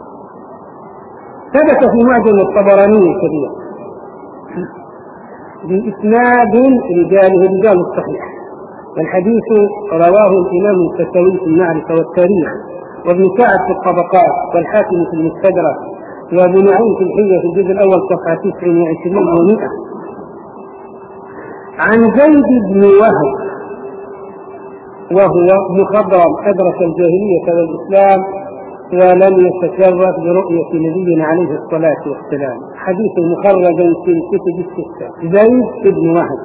ثبت في معجم الطبراني الكبير بإسناد رجاله رجال الصحيح، والحديث رواه الإمام الفتاوي في المعرفة والتاريخ، وابن سعد في الطبقات، والحاكم في المستدرك، وابن معين في الحية في الجزء الأول صفحة 29 و100 عن زيد بن وهب، وهو مخضرم أدرك الجاهلية والإسلام ولم يتشرف برؤية نبينا عليه الصلاة والسلام. حديث مخرج في الكتب الستة. زيد بن وهب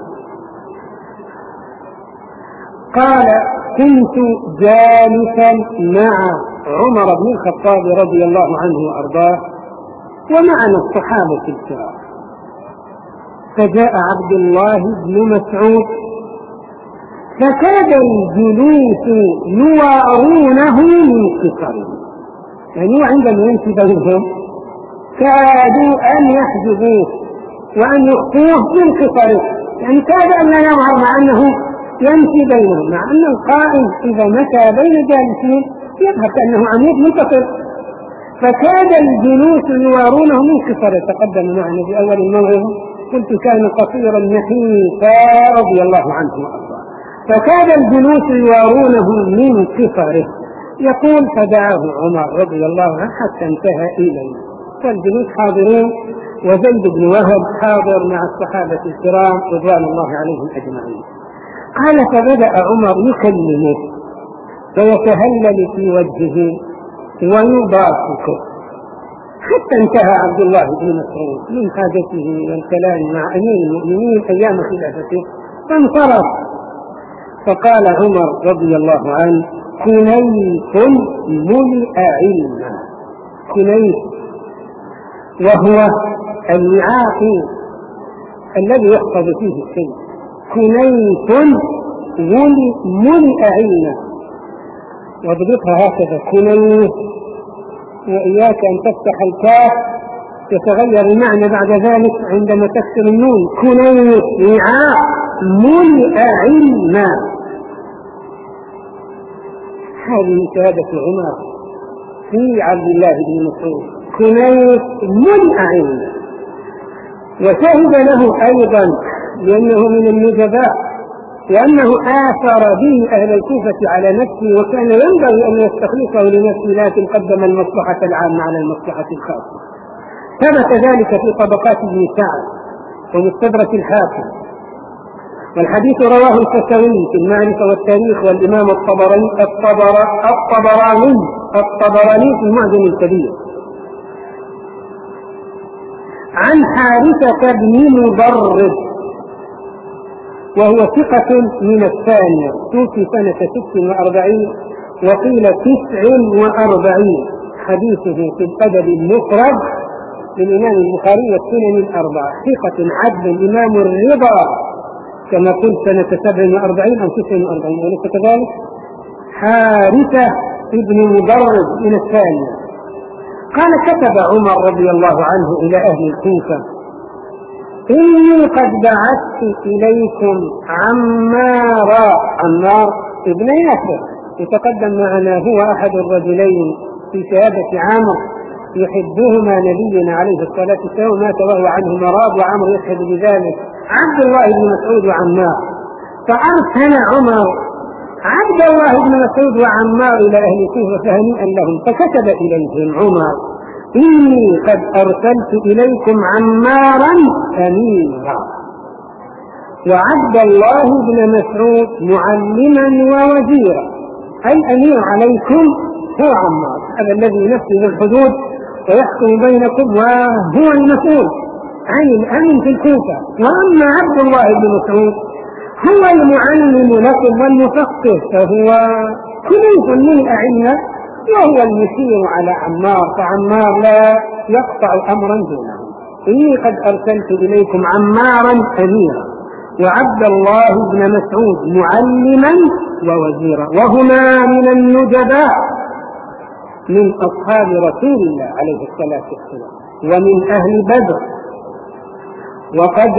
قال: كنت جالسا مع عمر بن الخطاب رضي الله عنه وأرضاه ومعنا الصحابة الكرام، فجاء عبد الله بن مسعود فكاد الجلوس يوارونه من قصره، يعني عندما يمشي بينهم كادوا أن يحجبوه وأن يخفوه من قصره، يعني كاد أن لا يظهر مع أنه يمشي بينهم، مع أن القائم إذا مشى بين جالسين يظهر كأنه عمود منتصف، فكاد الجلوس يوارونه من كثر. تقدم معنا في أول الموعظة قلت كان قصيرا نحيفا رضي الله عنه وأرضاه، فكاد الجلوس يوارونه من كثره. يقول فدعاه عمر رضي الله عنه حتى انتهى إليه، والجلوس حاضرون، وزيد بن وهب حاضر مع الصحابة الكرام رضوان الله عليهم أجمعين. قال فبدأ عمر يكلمه ويتهلل في وجهه ويضاحكه، حتى انتهى عبد الله بن مسعود من حاجته والكلام مع أمير المؤمنين أيام خلافته فانصرف. فقال عمر رضي الله عنه كنيف ملئ علما. كنيف وهو الوعاء الذي يحفظ فيه الشيء، كنيف ملئ علما، واضبطها هكذا كنيف، وإياك أن تفتح الكاف يتغير المعنى بعد ذلك عندما تكسر النون. كنيف وعاء ملئ علما. هذه شهادة عمر في عبد الله بن مسعود، كنيف ملئ علما. وشهد له أيضا لأنه من النجباء، لأنه آثر به أهل الكوفة على نفسه، وكان ينبغي أن يستخلصه لنفسه، لكن قدم المصلحة العامة على المصلحة الخاصة. ثبت ذلك في طبقات ابن سعد ومستدرك الحاكم، والحديث رواه الكسوي في المعرفة والتاريخ، والإمام الطبراني في المعجم الكبير عن حارثة بن مضرب، وهو ثقة من الثانية، توفي سنة 46 وقيل 49. حديثه في الأدب المفرد للإمام البخاري والسنن الأربعة، ثقة عدل إمام الرضا كما قلت سنة 47 أو 49 وليس كذلك. حارثة بن مضرب من الثانية. قال كتب عمر رضي الله عنه إلى أهل الكوفة إني قد بعثت إليكم عمار ابن ياسر، يتقدم معنا، هو أحد الرجلين في شهادة عامر يحبهما نبينا عليه الصلاة والسلام، مات وهو عنه مرض وعمر يشهد بذلك، عبد الله بن مسعود وعمار. فأرسل عمر عبد الله بن مسعود وعمار إلى أهل الكوفة فهنيئا لهم، فكتب إليهم عمر إني قد أرسلت إليكم عمارا أميرا وعبد الله بن مسعود معلما ووزيرا، أي أمير عليكم هو عمار، هذا الذي ينفذ الحدود ويحكم بينكم وهو المسؤول عن الأمن في الكوفة. وأما عبد الله بن مسعود هو المعلم لكم والمفقه، فهو كنيف من أعلم وهو المشير على عمار، فعمار لا يقطع أمرا دونه. إني قد أرسلت إليكم عمارا أميرا وعبد الله بن مسعود معلما ووزيرا، وهما من النجباء من أصحاب رسول الله عليه الصلاة والسلام ومن أهل بدر، وقد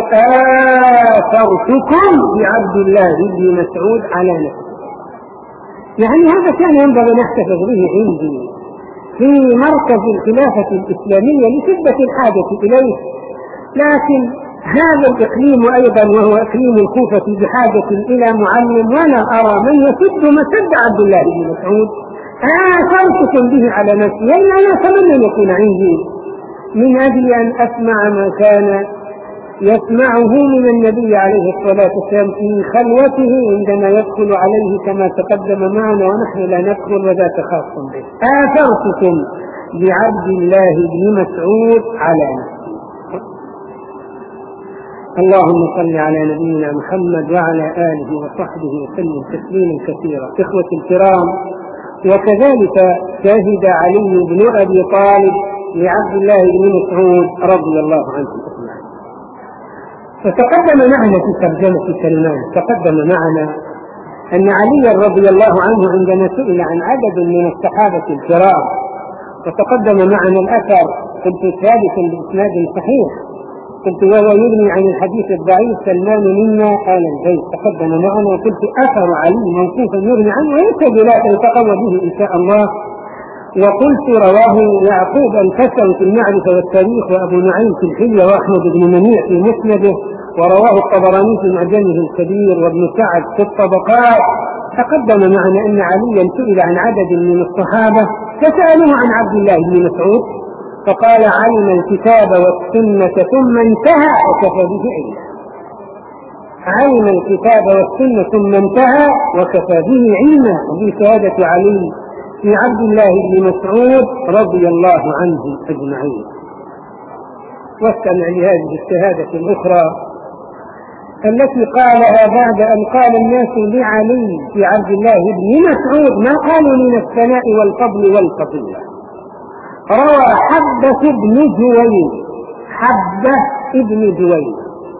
آثرتكم بعبد الله بن مسعود على نفسه. يعني هذا كان ينبغي نحتفظ به عندي في مركز الخلافة الإسلامية لشدة الحاجة إليه، لكن هذا الإقليم أيضا وهو إقليم الكوفة بحاجة إلى معلم، ولا أرى من يسد مسد عبد الله بن مسعود. آثرتكم به على نفسي، يعني أنا أتمنى أن يكون عندي من أجل أن أسمع ما كان يسمعه من النبي عليه الصلاة والسلام في خلوته عندما يدخل عليه كما تقدم معنا، ونحن لا ندخل وذاك خاص به. آثرتكم بعبد الله بن مسعود على نفسي. اللهم صل على نبينا محمد وعلى آله وصحبه وسلم تسليما كثيرا. إخوة الكرام، وكذلك شهد علي بن أبي طالب لعبد الله بن مسعود رضي الله عنه أجمعين. فتقدم معنا في ترجمة سلمان، تقدم معنا أن علي رضي الله عنه عندما سئل عن عدد من الصحابة الكرام، وتقدم معنا الأثر قلت ثابت بإسناد صحيح قلت وهو يغني عن الحديث الضعيف سلمان منا آل البيت تقدم معنا، وقلت أثر علي موقوفا يغني عنه ويكتب لا تلتقوا به إن شاء الله. وقلت رواه يعقوب الفسوي في المعرفة والتاريخ، وأبو نعيم في الحلية، وأحمد بن منيع في مسنده، ورواه الطبراني في معجمه الكبير، وابن سعد في الطبقات. تقدم معنا أن عليا سئل عن عدد من الصحابة فسألوه عن عبد الله بن مسعود فقال علم الكتاب والسنة ثم انتهى وكفى به علما. علم الكتاب والسنة ثم انتهى وكفى به علما. وفي شهادة علي في عبد الله بن مسعود رضي الله عنه أجمعين. واستمع لهذه الشهادة الأخرى التي قالها بعد أن قال الناس لعلي في عبد الله بن مسعود ما قالوا من الثناء والفضل والفضيلة. روى حبة بن جويل، حبة بن جويل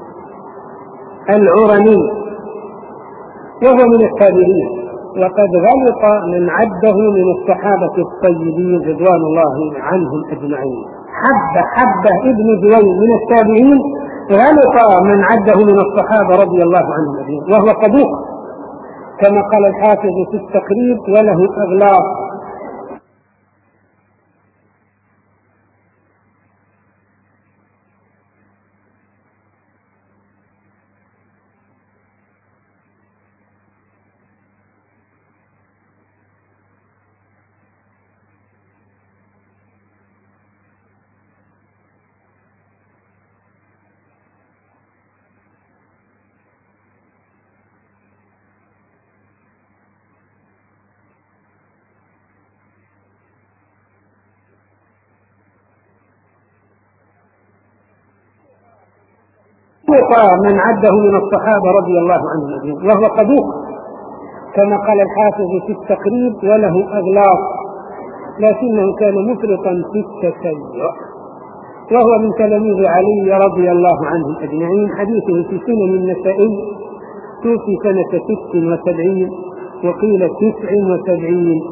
العرني وهو من التابعين، وقد غلط من عده من الصحابة الطيبين رضوان الله عنهم أجمعين. حبة ابن جويل من التابعين غلط من عده من الصحابة رضي الله عنهم أجمعين، وهو صدوق كما قال الحافظ في التقريب وله أغلاط. من عده من الصحابة رضي الله عنهم أجمعين، وهو صدوق كما قال الحافظ في التقريب وله أغلاط، لكنه كان مفرطا في التشيع، وهو من تلاميذ علي رضي الله عنهم أجمعين. حديثه في سنن النسائي توفي سنة 76 وقيل 79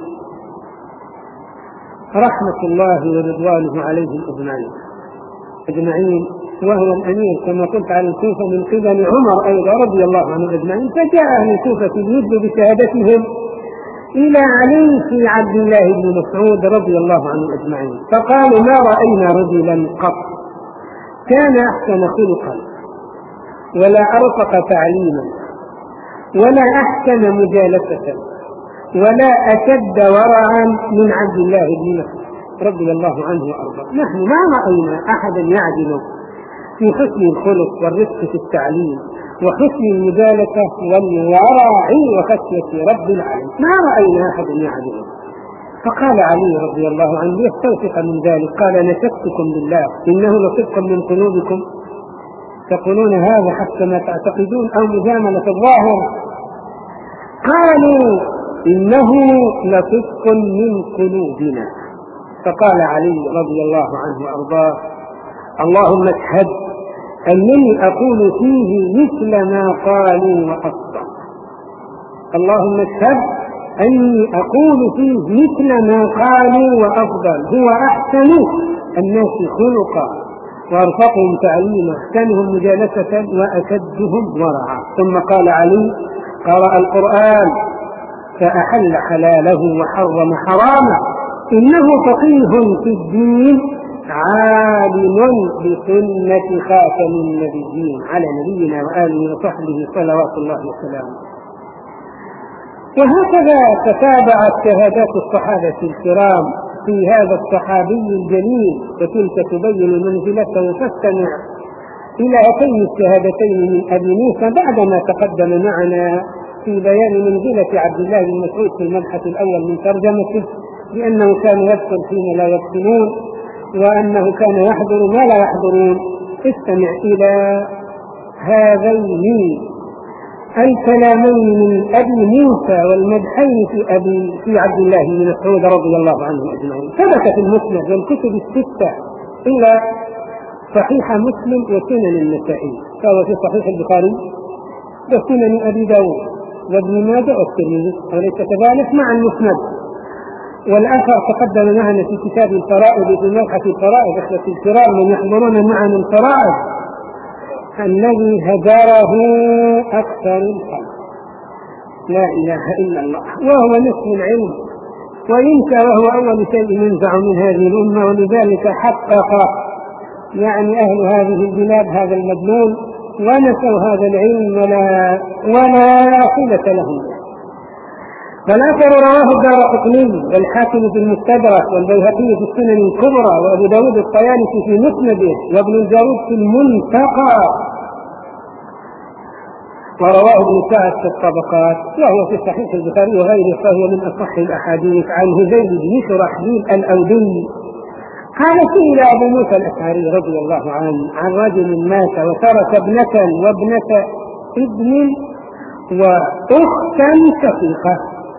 رحمة الله ورضوانه عليهم أجمعين. وهو الأمير كما قلت على الكوفة من قبل عمر أيضا رضي الله عنه أجمعين، فجاء أهل الكوفة يجد بشهادتهم إلى علي في عبد الله بن مسعود رضي الله عنه أجمعين، فقالوا ما رأينا رجلا قط كان أحسن خلقا ولا أرفق تعليما ولا أحسن مجالسة ولا أشد ورعا من عبد الله بن مسعود رضي الله عنه وأرضاه. نحن ما رأينا أحدا يعدل في حسن الخلق والرفق في التعليم وحسن المجالسة والورع وخشية رب العالمين، ما رأينا أحدا يعدل. فقال علي رضي الله عنه ليستوثق من ذلك قال نشدتكم بالله إنه لصدق من قلوبكم تقولون هذا حتى ما تعتقدون أو مجاملة الظاهر. قالوا إنه لصدق من قلوبنا. فقال علي رضي الله عنه وأرضاه اللهم اشهد أنني أقول فيه مثل ما قالوا وأفضل. اللهم اشهد أني أقول فيه مثل ما قالوا وأفضل. هو أحسن الناس خلقا وأرفقهم تعليما أحسنهم مجالسة وأشدهم ورعا. ثم قال علي قرأ القرآن فأحل حلاله وحرم حرامه إنه فقيه في الدين عالم بسنة خاتم النبيين على نبينا وآله وصحبه صلوات الله وسلامه. وهكذا تتابعت شهادات الصحابة الكرام في هذا الصحابي الجليل، وتلك تبين منزلته. فاستمع إلى هاتين الشهادتين من أبي موسى بعدما تقدم معنا في بيان منزلة عبد الله بن مسعود في المبحث الأول من ترجمته، لأنه كان يذكر فيما لا يذكرون وأنه كان يحضر ما لا يحضرون. استمع إلى هذين الكلامين من أبي موسى والمدحين في عبد الله بن مسعود رضي الله عنه أجمعين. ثبت في المسند والكتب الستة إلى صحيح مسلم وسنن النسائي، فهو في صحيح البخاري وسنن أبي داود وابن ماجه والترمذي وليس كذلك مع المسند. والآخر تقدم معنا في كتاب الفرائض في مبحث الفرائض إخوة الكرام من يحضرون معنا الفرائض الذي هجره أكثر الخلق. لا إله إلا الله، وهو نصف العلم وينسى، وهو أول شيء ينزع من هذه الأمة. ولذلك حقق يعني أهل هذه البلاد هذا المدلول ونسوا هذا العلم ولا صلة لهم. فالأثر رواه الدارقطني والحاكم في المستدرك والبيهقي في السنن الكبرى وأبو داود الطيالسي في مسنده وابن الجارود في المنتقى، ورواه ابن سعد في الطبقات، وهو في صحيح البخاري وغيره، فهو من أصح الأحاديث. عن هزيل بن شرحبيل الأودي قال سئل أبو موسى الأشعري رضي الله عنه عن رجل مات وترك ابنة وابنة ابن وأختا شقيقة،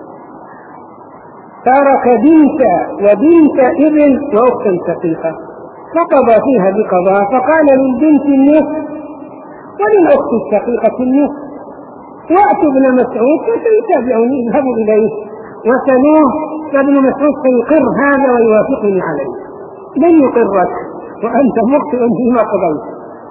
ترك بنت وبنت ابن وأختا شقيقة، فقضى فيها بقضاء، فقال للبنت النصف وللأخت الشقيقة النصف، وأتوا ابن مسعود فسيتابعني، اذهبوا إليه وسلوه، فابن مسعود سيقر هذا ويوافقني عليه، لن يقرك وأنت مخطئ فيما قضيت.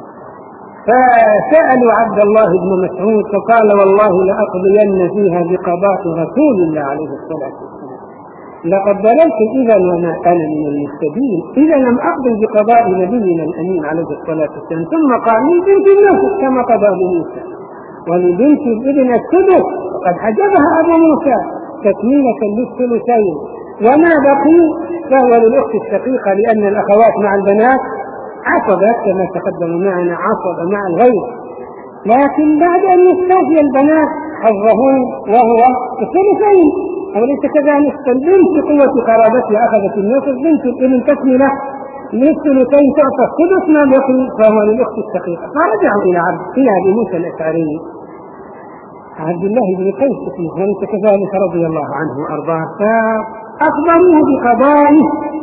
فسألوا عبد الله بن مسعود فقال والله لأقضين فيها بقضاء رسول الله عليه الصلاة والسلام، لقد ضللت إذا وما أنا من المهتدين إذا لم أقضي بقضاء نبينا الأمين عليه الصلاة والسلام. ثم قال لبنت النصف كما قضى موسى، ولبنت الابن السدس وقد حجبها أبو موسى تكميلة للثلثين، وما بقي فهو للأخت الشقيقة، لأن الأخوات مع البنات عصبت كما تقدم معنا، عصب مع الغير، لكن بعد أن يستوفي البنات حظهن وهو الثلثين، أوليس كذلك؟ فالبنت قوة قرابتها أخذت النصف، بنت الابن تكملة للثلثين تعطى السدس، ما بقي فهو للأخت الشقيقة. فرجعوا إلى أبي موسى الأشعري عبد الله بن قيس اسمه وليس كذلك رضي الله عنه وأرضاه، فأخبروه بقضائه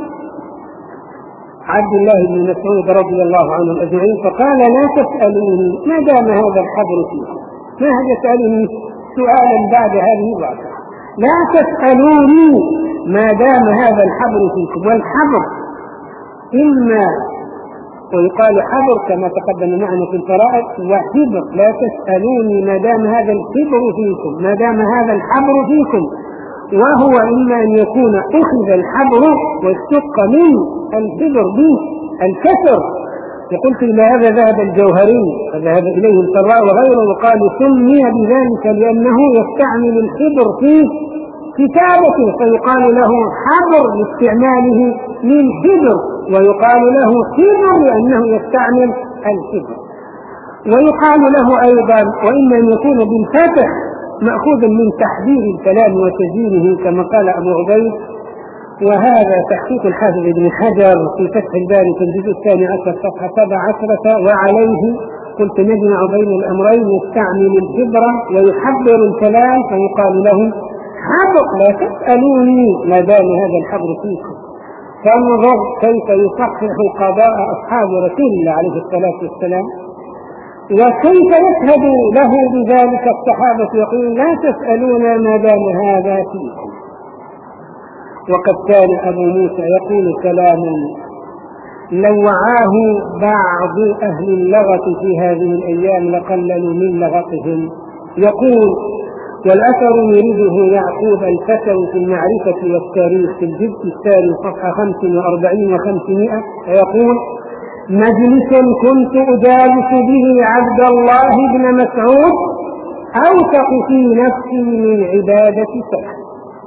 عبد الله بن مسعود رضي الله عنه أجمعين، فقال لا تسألوني ما دام هذا الحبر فيكم، ما تسألوني سؤالا بعد هذه الواقعة، لا تسألوني ما دام هذا الحبر فيكم. والحبر إما ويقال حبر كما تقدم معنا في الفرائض وحبر، لا تسألوني ما دام هذا الحبر فيكم، ما دام هذا الحبر فيكم، وهو إما أن يكون أخذ الحبر واشتق من الحبر بالكسر، وقلت إلى هذا ذهب الجوهري فذهب إليه الفراء وغيره، وقال سمي بذلك لأنه يستعمل الحبر في كتابته، فيقال له حبر لاستعماله للحبر، ويقال له حبر لأنه يستعمل الحبر، ويقال له أيضا وإما أن يكون بالفتح مأخوذ من تحذير الكلام وتزيينه كما قال أبو عبيد. وهذا تحقيق الحافظ ابن حجر في فتح الباري في الجزء 12 صفحة 17، وعليه قلت نجمع بين الأمرين، يستعمل الحبر ويحبر الكلام فيقال له حبر، لا تسألوني ما دام هذا الحبر فيكم. فانظر كيف يصحح قضاء أصحاب رسول الله عليه الصلاة والسلام، وكيف يشهد له بذلك الصحابة، يقول لا تسألون ما دام هذا فيكم. وقد كان أبو موسى يقول كلاما لو وعاه بعض أهل اللغة في هذه الأيام لقللوا من لغتهم. يقول والأثر يريده يعقوب الفتوي في المعرفة والتاريخ في الجزء الثاني صفحة 45 و500، ويقول مجلس كنت أجالس به عبد الله بن مسعود أوثق في نفسي من عبادة سحر.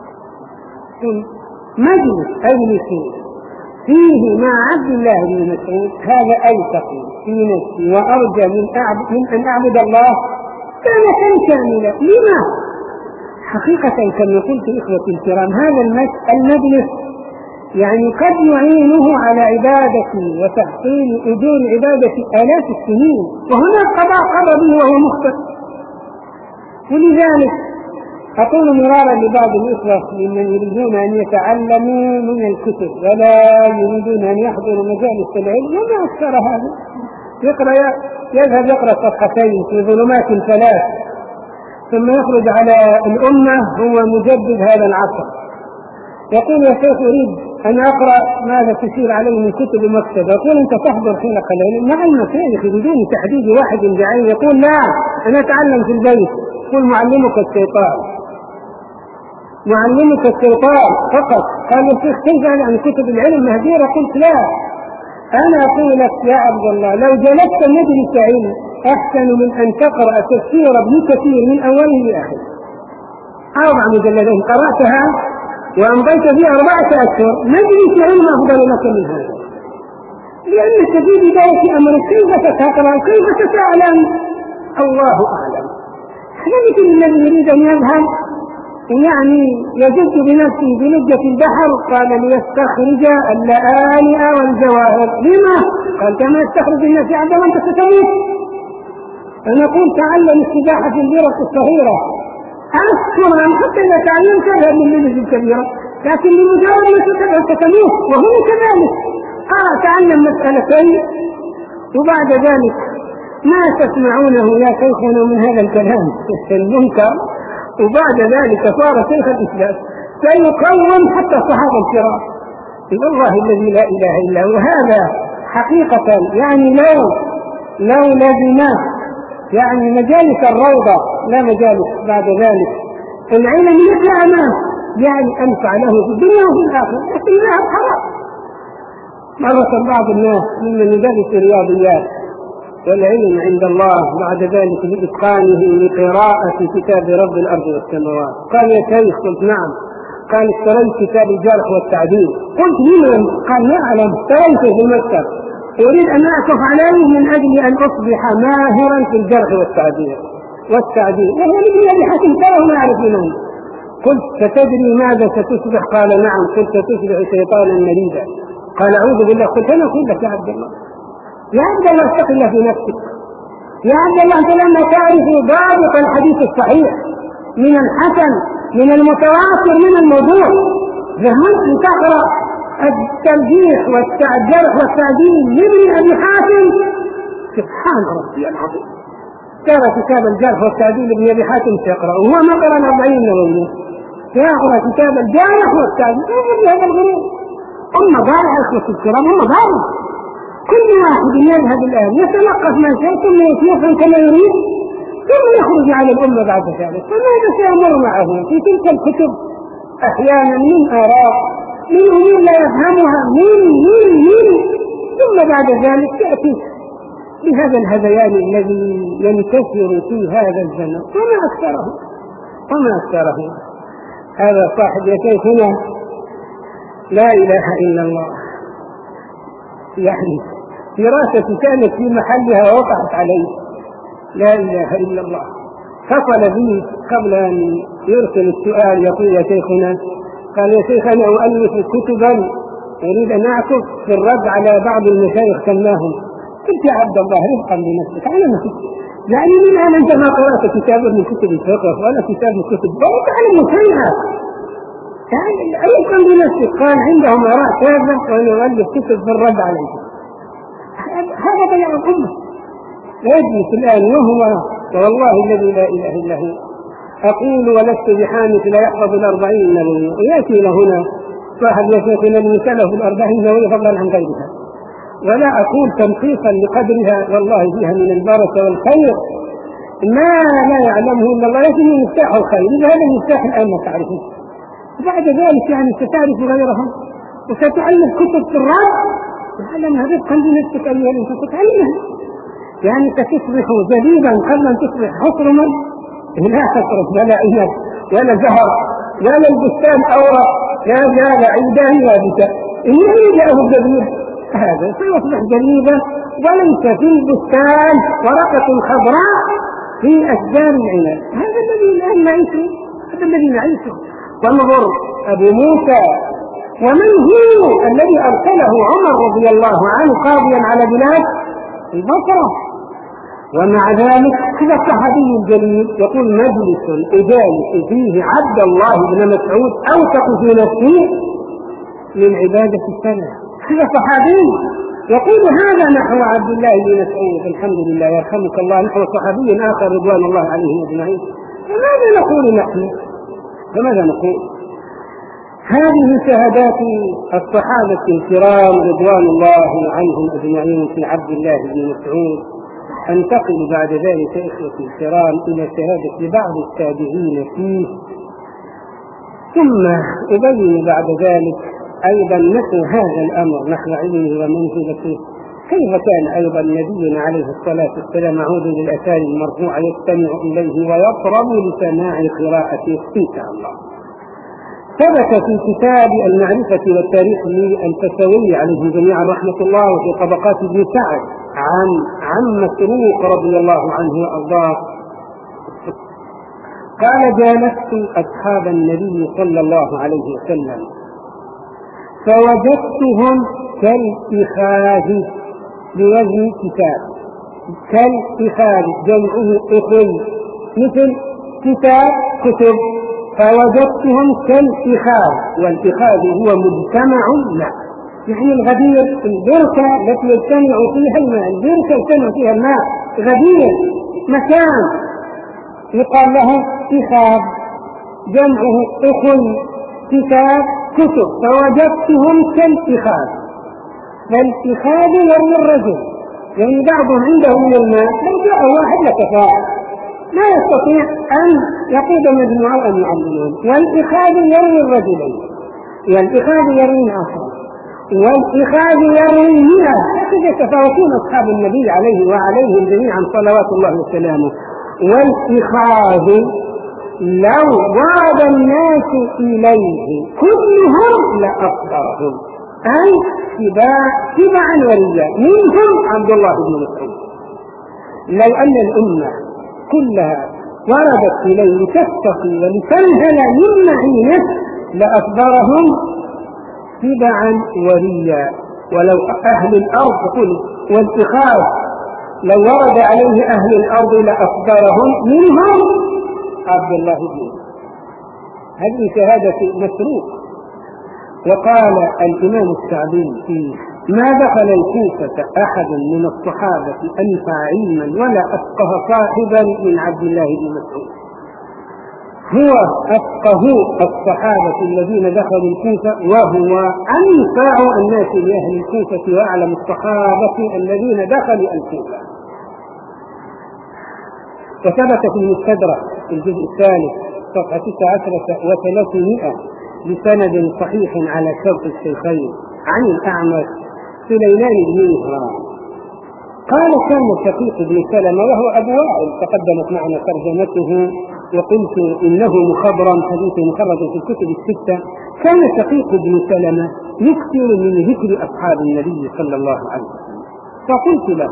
مجلس أجلس فيه مع عبد الله بن مسعود هذا أوثق في نفسي وأرجى من أن أعبد الله سنة كاملة. لما؟ حقيقة كما قلت إخوتي الكرام هذا المجلس يعني قد يعينه على عبادة وتحصيل أجور عبادة آلاف السنين، وهناك قضاء قضى به وهو مخطئ. ولذلك أقول مرارا لبعض الإخوة ممن يريدون أن يتعلموا من الكتب ولا يريدون أن يحضروا مجالس العلم، وما أكثر هذا، يذهب يقرأ صفحتين في ظلمات 3 ثم يخرج على الأمة هو مجدد هذا العصر، يقول يا شيخ أريد أنا أقرأ ماذا تشير عليه من كتب المكتبة، يقول أنت تحضر حلق الليل مع المشايخ بدون تحديد واحد بعين، يقول لا أنا أتعلم في البيت، يقول معلمك الشيطان، معلمك الشيطان فقط. قال يا شيخ كيف عن كتب العلم مهديرة؟ قلت لا، أنا أقول لك يا عبد الله لو جلست مجلس علم أحسن من أن تقرأ تفسير ابن كثير من أوله لآخره، 4 مجلدين قرأتها وأمضيت فيها 4 أشهر، مجلس علم أفضل لك من هذا، لأنك في بداية أمرك كيف تقرأ كيف تتعلم الله أعلم. هذا مثل الذي يريد أن يذهب يعني يجد بنفسه بلجة البحر، قال ليستخرج اللآلئ والجواهر. لما؟ قال كما يستخرج الناس عندما أنت ستموت. فنقول تعلم السباحة في البرك الصغيرة أذكر حتى إذا تعلمت هذا من اللجة الكبيرة، لكن لمجرد ما ستموت وهو كذلك. تعلم مسألتين وبعد ذلك ما تسمعونه يا شيخنا من هذا الكلام المنكر، وبعد ذلك صار شيخ الإسلام سيقوم حتى الصحابة الكرام. والله الذي لا إله إلا هو. هذا حقيقة يعني لو لزمنا يعني مجالس الروضة لا مجالس بعد ذلك العلم يتعامى يعني أنفع له في الدنيا وفي الآخرة، لكن لا حرام. مرة بعض الناس ممن يدرس الرياضيات والعلم عند الله بعد ذلك بإتقانه لقراءة كتاب رب الأرض والسماوات، قال يا شيخ؟ قلت نعم. قال اشتريت كتاب الجرح والتعديل. قلت لمن؟ قال لا أعلم، اشتريته في المكتب، أريد أن أعكف عليه من أجل أن أصبح ماهرا في الجرح والتعديل وهو ابن أبي حاتم ترى ما أعرف منه. قلت ستدري ماذا ستصبح؟ قال نعم. قلت ستصبح شيطانا مريدا. قال أعوذ بالله. قلت أنا أقول لك يا عبد الله، يا عبد الله اتق الله في نفسك، يا عبد الله أنت لما تعرف ضابط الحديث الصحيح من الحسن من المتواتر من الموضوع، ذهبت تقرأ الترجيح والجرح والتعديل لابن أبي حاتم، سبحان ربي العظيم. ترى كتاب الجرح والتعديل لابن أبي حاتم تقرأ وهو ما قرأ 40 نووي، يقرأ كتاب الجرح والتعديل. هذا الغرور أم ضارع أخوة الكرام، أم ضارع. كل واحد يذهب الآن يتلقف ما شاء ثم يتوفى كما يريد ثم يخرج على الأمة بعد ذلك. فماذا سيمر معه في تلك الكتب أحيانا من آراء من أمور لا يفهمها من ثم بعد ذلك تأتي بهذا الهذيان الذي ينتشر في هذا الزمن وما أكثره. هذا صاحب يا شيخنا لا إله إلا الله، يعني دراسة كانت في محلها ووقعت عليه لا إله إلا الله. فصل بي قبل أن يرسل السؤال يقول يا شيخنا، قال يا شيخ أنا أؤلف كتبا أريد أن أعكف في الرد على بعض المشايخ سماهم. قلت يا عبد الله رفقا بنفسك على نفسك، يعني من الآن أنت ما قرأت كتابا من كتب الفقه ولا كتاب من كتب بيت على المسيئة، يعني رفقا بنفسك. قال عندهم آراء شاذة وأنا أؤلف كتب في الرد عليهم. هذا بيع الأمة. يجلس الآن وهو والله الذي لا إله إلا هو أقول ولست بحانث لا يحفظ 40 نووي، ويأتي لهنا صاحب يشيخنا المثال في 40 نووي فضلا عن غيرها، ولا أقول تنقيصا لقدرها، والله فيها من البركة والخير ما لا يعلمه إلا الله، لكن مفتاح الخير. إذا هذا المفتاح الآن ما تعرفه، بعد ذلك يعني ستعرف غيرها وستعلم كتب في الرأس تعلمها رفقا بنفسك أيها الإنسان تتعلمها، يعني ستصبح جديدا قبل أن تصبح حصرما. لا تترك ولا عنب ولا زهر ولا البستان أورق لا زال عيدان يابسة، إنه جاءه الجديد هذا سيصبح جديدا، وليس في البستان ورقة خضراء في أشجار العنب. هذا الذي الآن نعيشه، هذا الذي نعيشه. وانظر أبو موسى ومن هو الذي أرسله عمر رضي الله عنه قاضيا على بلاد البصرة، ومع ذلك هذا الصحابي الجليل يقول مجلس أجالس فيه عبد الله بن مسعود أوثق في نفسه من عبادة السنة. هذا صحابي يقول هذا نحو عبد الله بن مسعود، الحمد لله يرحمك الله، نحو صحابي آخر رضوان الله عليهم أجمعين. فماذا نقول نحن؟ فماذا نقول؟ هذه شهادات الصحابة الكرام رضوان الله عنهم أجمعين في عبد الله بن مسعود. أنتقل بعد ذلك إخوتي الكرام إلى شهادة بعض التابعين فيه، ثم أبين بعد ذلك أيضا نحو هذا الأمر نحو علمه ومنزلته، كيف كان أيضا نبينا عليه الصلاة والسلام عود للآثار المرفوعة يستمع إليه ويطرب لسماع قراءته إن شاء الله. ثبت في كتاب المعرفة والتاريخ للفسوي عليه جميعا رحمة الله وفي طبقات ابن سعد عن مسروق رضي الله عنه وأرضاه قال: جالست أصحاب النبي صلى الله عليه وسلم فوجدتهم كالإخاذ بوزن كتاب، كالإخاذ جمعه إخل مثل كتاب كتب، فوجدتهم كالإخاذ، والإخاذ هو مجتمع لا، يعني الغدير البركة التي يجتمع فيها الماء، البركة يجتمع فيها الماء، غدير مكان يقال له إخاذ جمعه إخل كتاب كتب، فوجدتهم كالإخاذ. فالإخاذ يروي الرجل، يعني بعضهم عنده من الماء لو جاء واحد لكفاه لا يستطيع أن يقود مجموعة أن يعلمهم، والإخاذ يروي الرجلين، والإخاذ يروي آخر، والإخاذ يروي 100. يتفاوتون أصحاب النبي عليه وعليهم جميعا صلوات الله وسلامه. والإخاذ لو ضاد الناس إليه كلهم لأصدرهم، أي تبعا وريا، منهم عبد الله بن مسعود. لو أن الأمة كلها وردت إليه لتستقي ولتنهل من معينه لأصدرهم تبعا وريا. ولو أهل الأرض قل والإخاذ لو ورد عليه أهل الأرض لأصدرهم منهم عبد الله بن مسعود. هذه شهادة مسروق. وقال الإمام الشعبي فيه: ما دخل الكوفة أحد من الصحابة أنفع علما ولا أفقه صاحبا من عبد الله بن مسعود. هو أفقه الصحابة الذين دخلوا الكوفة، وهو أنفع الناس لأهل الكوفة وأعلم الصحابة الذين دخلوا الكوفة. وثبت في المستدرك الجزء الثالث صفحة 19 و300 بسند صحيح على شرط الشيخين عن الأعمش سليمان بن مهران قال: كان شقيق بن سلمة وهو أبو وائل تقدمت معنا ترجمته وقلت إنه مخضرم، حديث مخرج في الكتب الستة. كان شقيق بن سلمة يكثر من ذكر أصحاب النبي صلى الله عليه وسلم، فقلت له: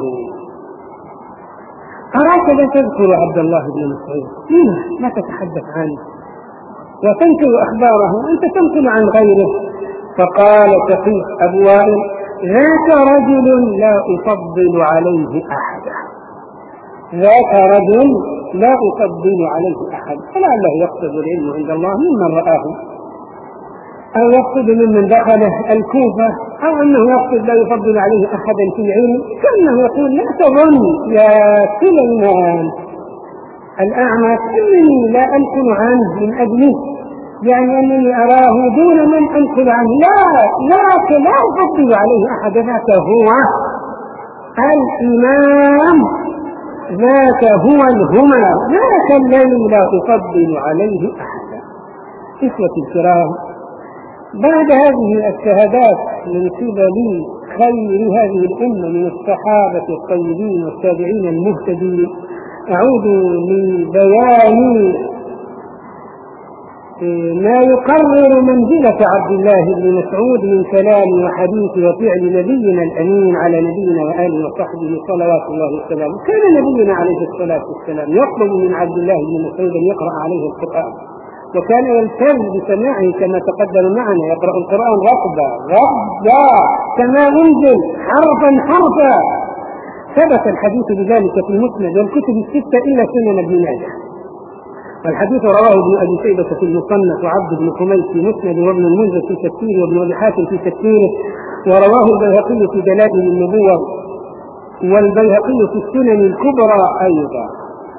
أراك لا تذكر عبد الله بن مسعود، لما لا تتحدث عنه وتنقل أخباره، أنت تنقل عن غيره؟ فقال شقيق أبو وائل: ذاك رجل لا أفضل عليه أحدا، ذاك رجل لا أفضل عليه أحد. فلعله يقصد العلم عند الله ممن رآه، أو يقصد ممن دخله الكوفة، أو أنه يقصد لا يفضل عليه أحدا في العلم، كأنه يقول: لا تظن يا سليمان الأعمى أنني لا أنقل عنه من أجله، يعني أنني أراه دون من أنقل عنه، لا أفضل عليه أحد، ذاك هو الإمام، ذاك هو الهمى، ذاك الذي لا أفضل عليه أحدا. إخوتي الكرام، بعد هذه الشهادات من قبل خير هذه الأمة من الصحابة الطيبين والتابعين المهتدين، أعود لبيان ما يقرر منزلة عبد الله بن مسعود من كلام وحديث وفعل نبينا الأمين على نبينا وآله وصحبه صلوات الله وسلامه. كان نبينا عليه الصلاة والسلام يطلب من عبد الله بن مسعود أن يقرأ عليه القرآن، وكان يلتزم بسماعه كما تقدم معنا، يقرأ القرآن رغبا كما أنزل حرفا. ثبت الحديث بذلك في المسند والكتب الستة إلا سنن ابن ماجه. الحديث رواه ابن أبي شيبة في المصنف، وعبد بن حميد في مسند، وابن المنذر في تفسيره، وابن أبي حاتم في تفسيره، ورواه البيهقي في دلائل النبوة، والبيهقي في السنن الكبرى أيضا.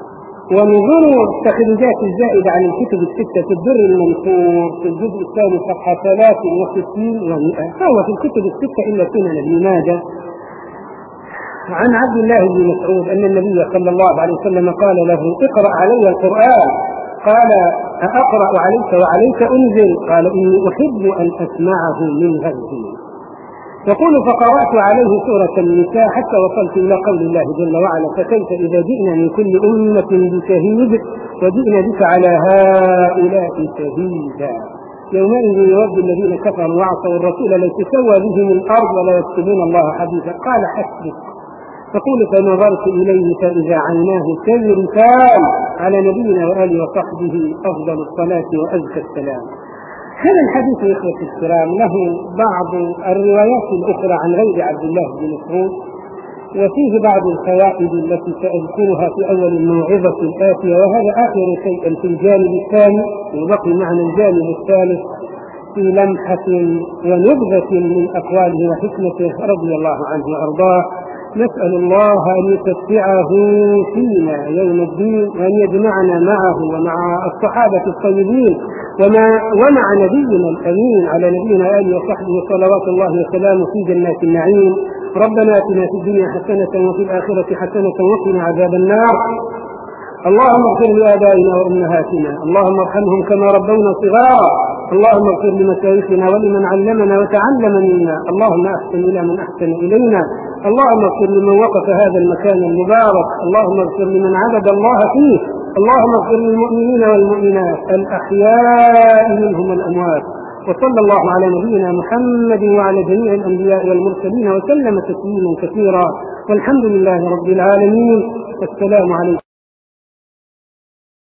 ونظروا التخريجات الزائدة عن الكتب الستة في الدر المنثور في الجزء الثاني صفحة 63 و100، فهو في الكتب الستة إلا سنن ابن ماجه. عن عبد الله بن مسعود أن النبي صلى الله عليه وسلم قال له: اقرأ علي القرآن. قال: أقرأ عليك وعليك أنزل؟ قال: إني أحب أن أسمعه من غيري. يقول: فقرأت عليه سورة النساء حتى وصلت إلى قول الله جل وعلا: فكيف إذا جئنا من كل أمة بشهيد وجئنا بك على هؤلاء شهيدا يومئذ يود الذين كفروا وعصوا الرسول لو تسوى بهم الأرض ولا يكتبون الله حديثا. قال: حسبك. يقول: فنظرت إليه فإذا عيناه تذرفان على نبينا وآله وصحبه أفضل الصلاة وأزكى السلام. هذا الحديث يا إخوة الكرام له بعض الروايات الأخرى عن غير عبد الله بن مسعود، وفيه بعض الفوائد التي سأذكرها في أول الموعظة الآتية، وهذا آخر شيء في الجانب الثاني، وبقي معنا الجانب الثالث في لمحة ونبذة من أقواله وحكمته رضي الله عنه وأرضاه. نسأل الله أن يتبعه فينا يوم الدين، وأن يجمعنا معه ومع الصحابة الطيبين ومع نبينا الأمين على نبينا آله وصحبه صلوات الله وسلامه في جنات النعيم. ربنا آتنا في الدنيا حسنة وفي الآخرة حسنة وقنا عذاب النار. اللهم اغفر لآبائنا وأمهاتنا، اللهم ارحمهم كما ربونا صغارا، اللهم اغفر لمشايخنا ولمن علمنا وتعلم منا، اللهم أحسن إلى من أحسن إلينا، اللهم اغفر لمن وقف هذا المكان المبارك، اللهم اغفر لمن عبد الله فيه، اللهم اغفر للمؤمنين والمؤمنات الأحياء منهم والأموات. وصلى الله على نبينا محمد وعلى جميع الأنبياء والمرسلين وسلم تسليما كثيرا، والحمد لله رب العالمين. السلام عليكم.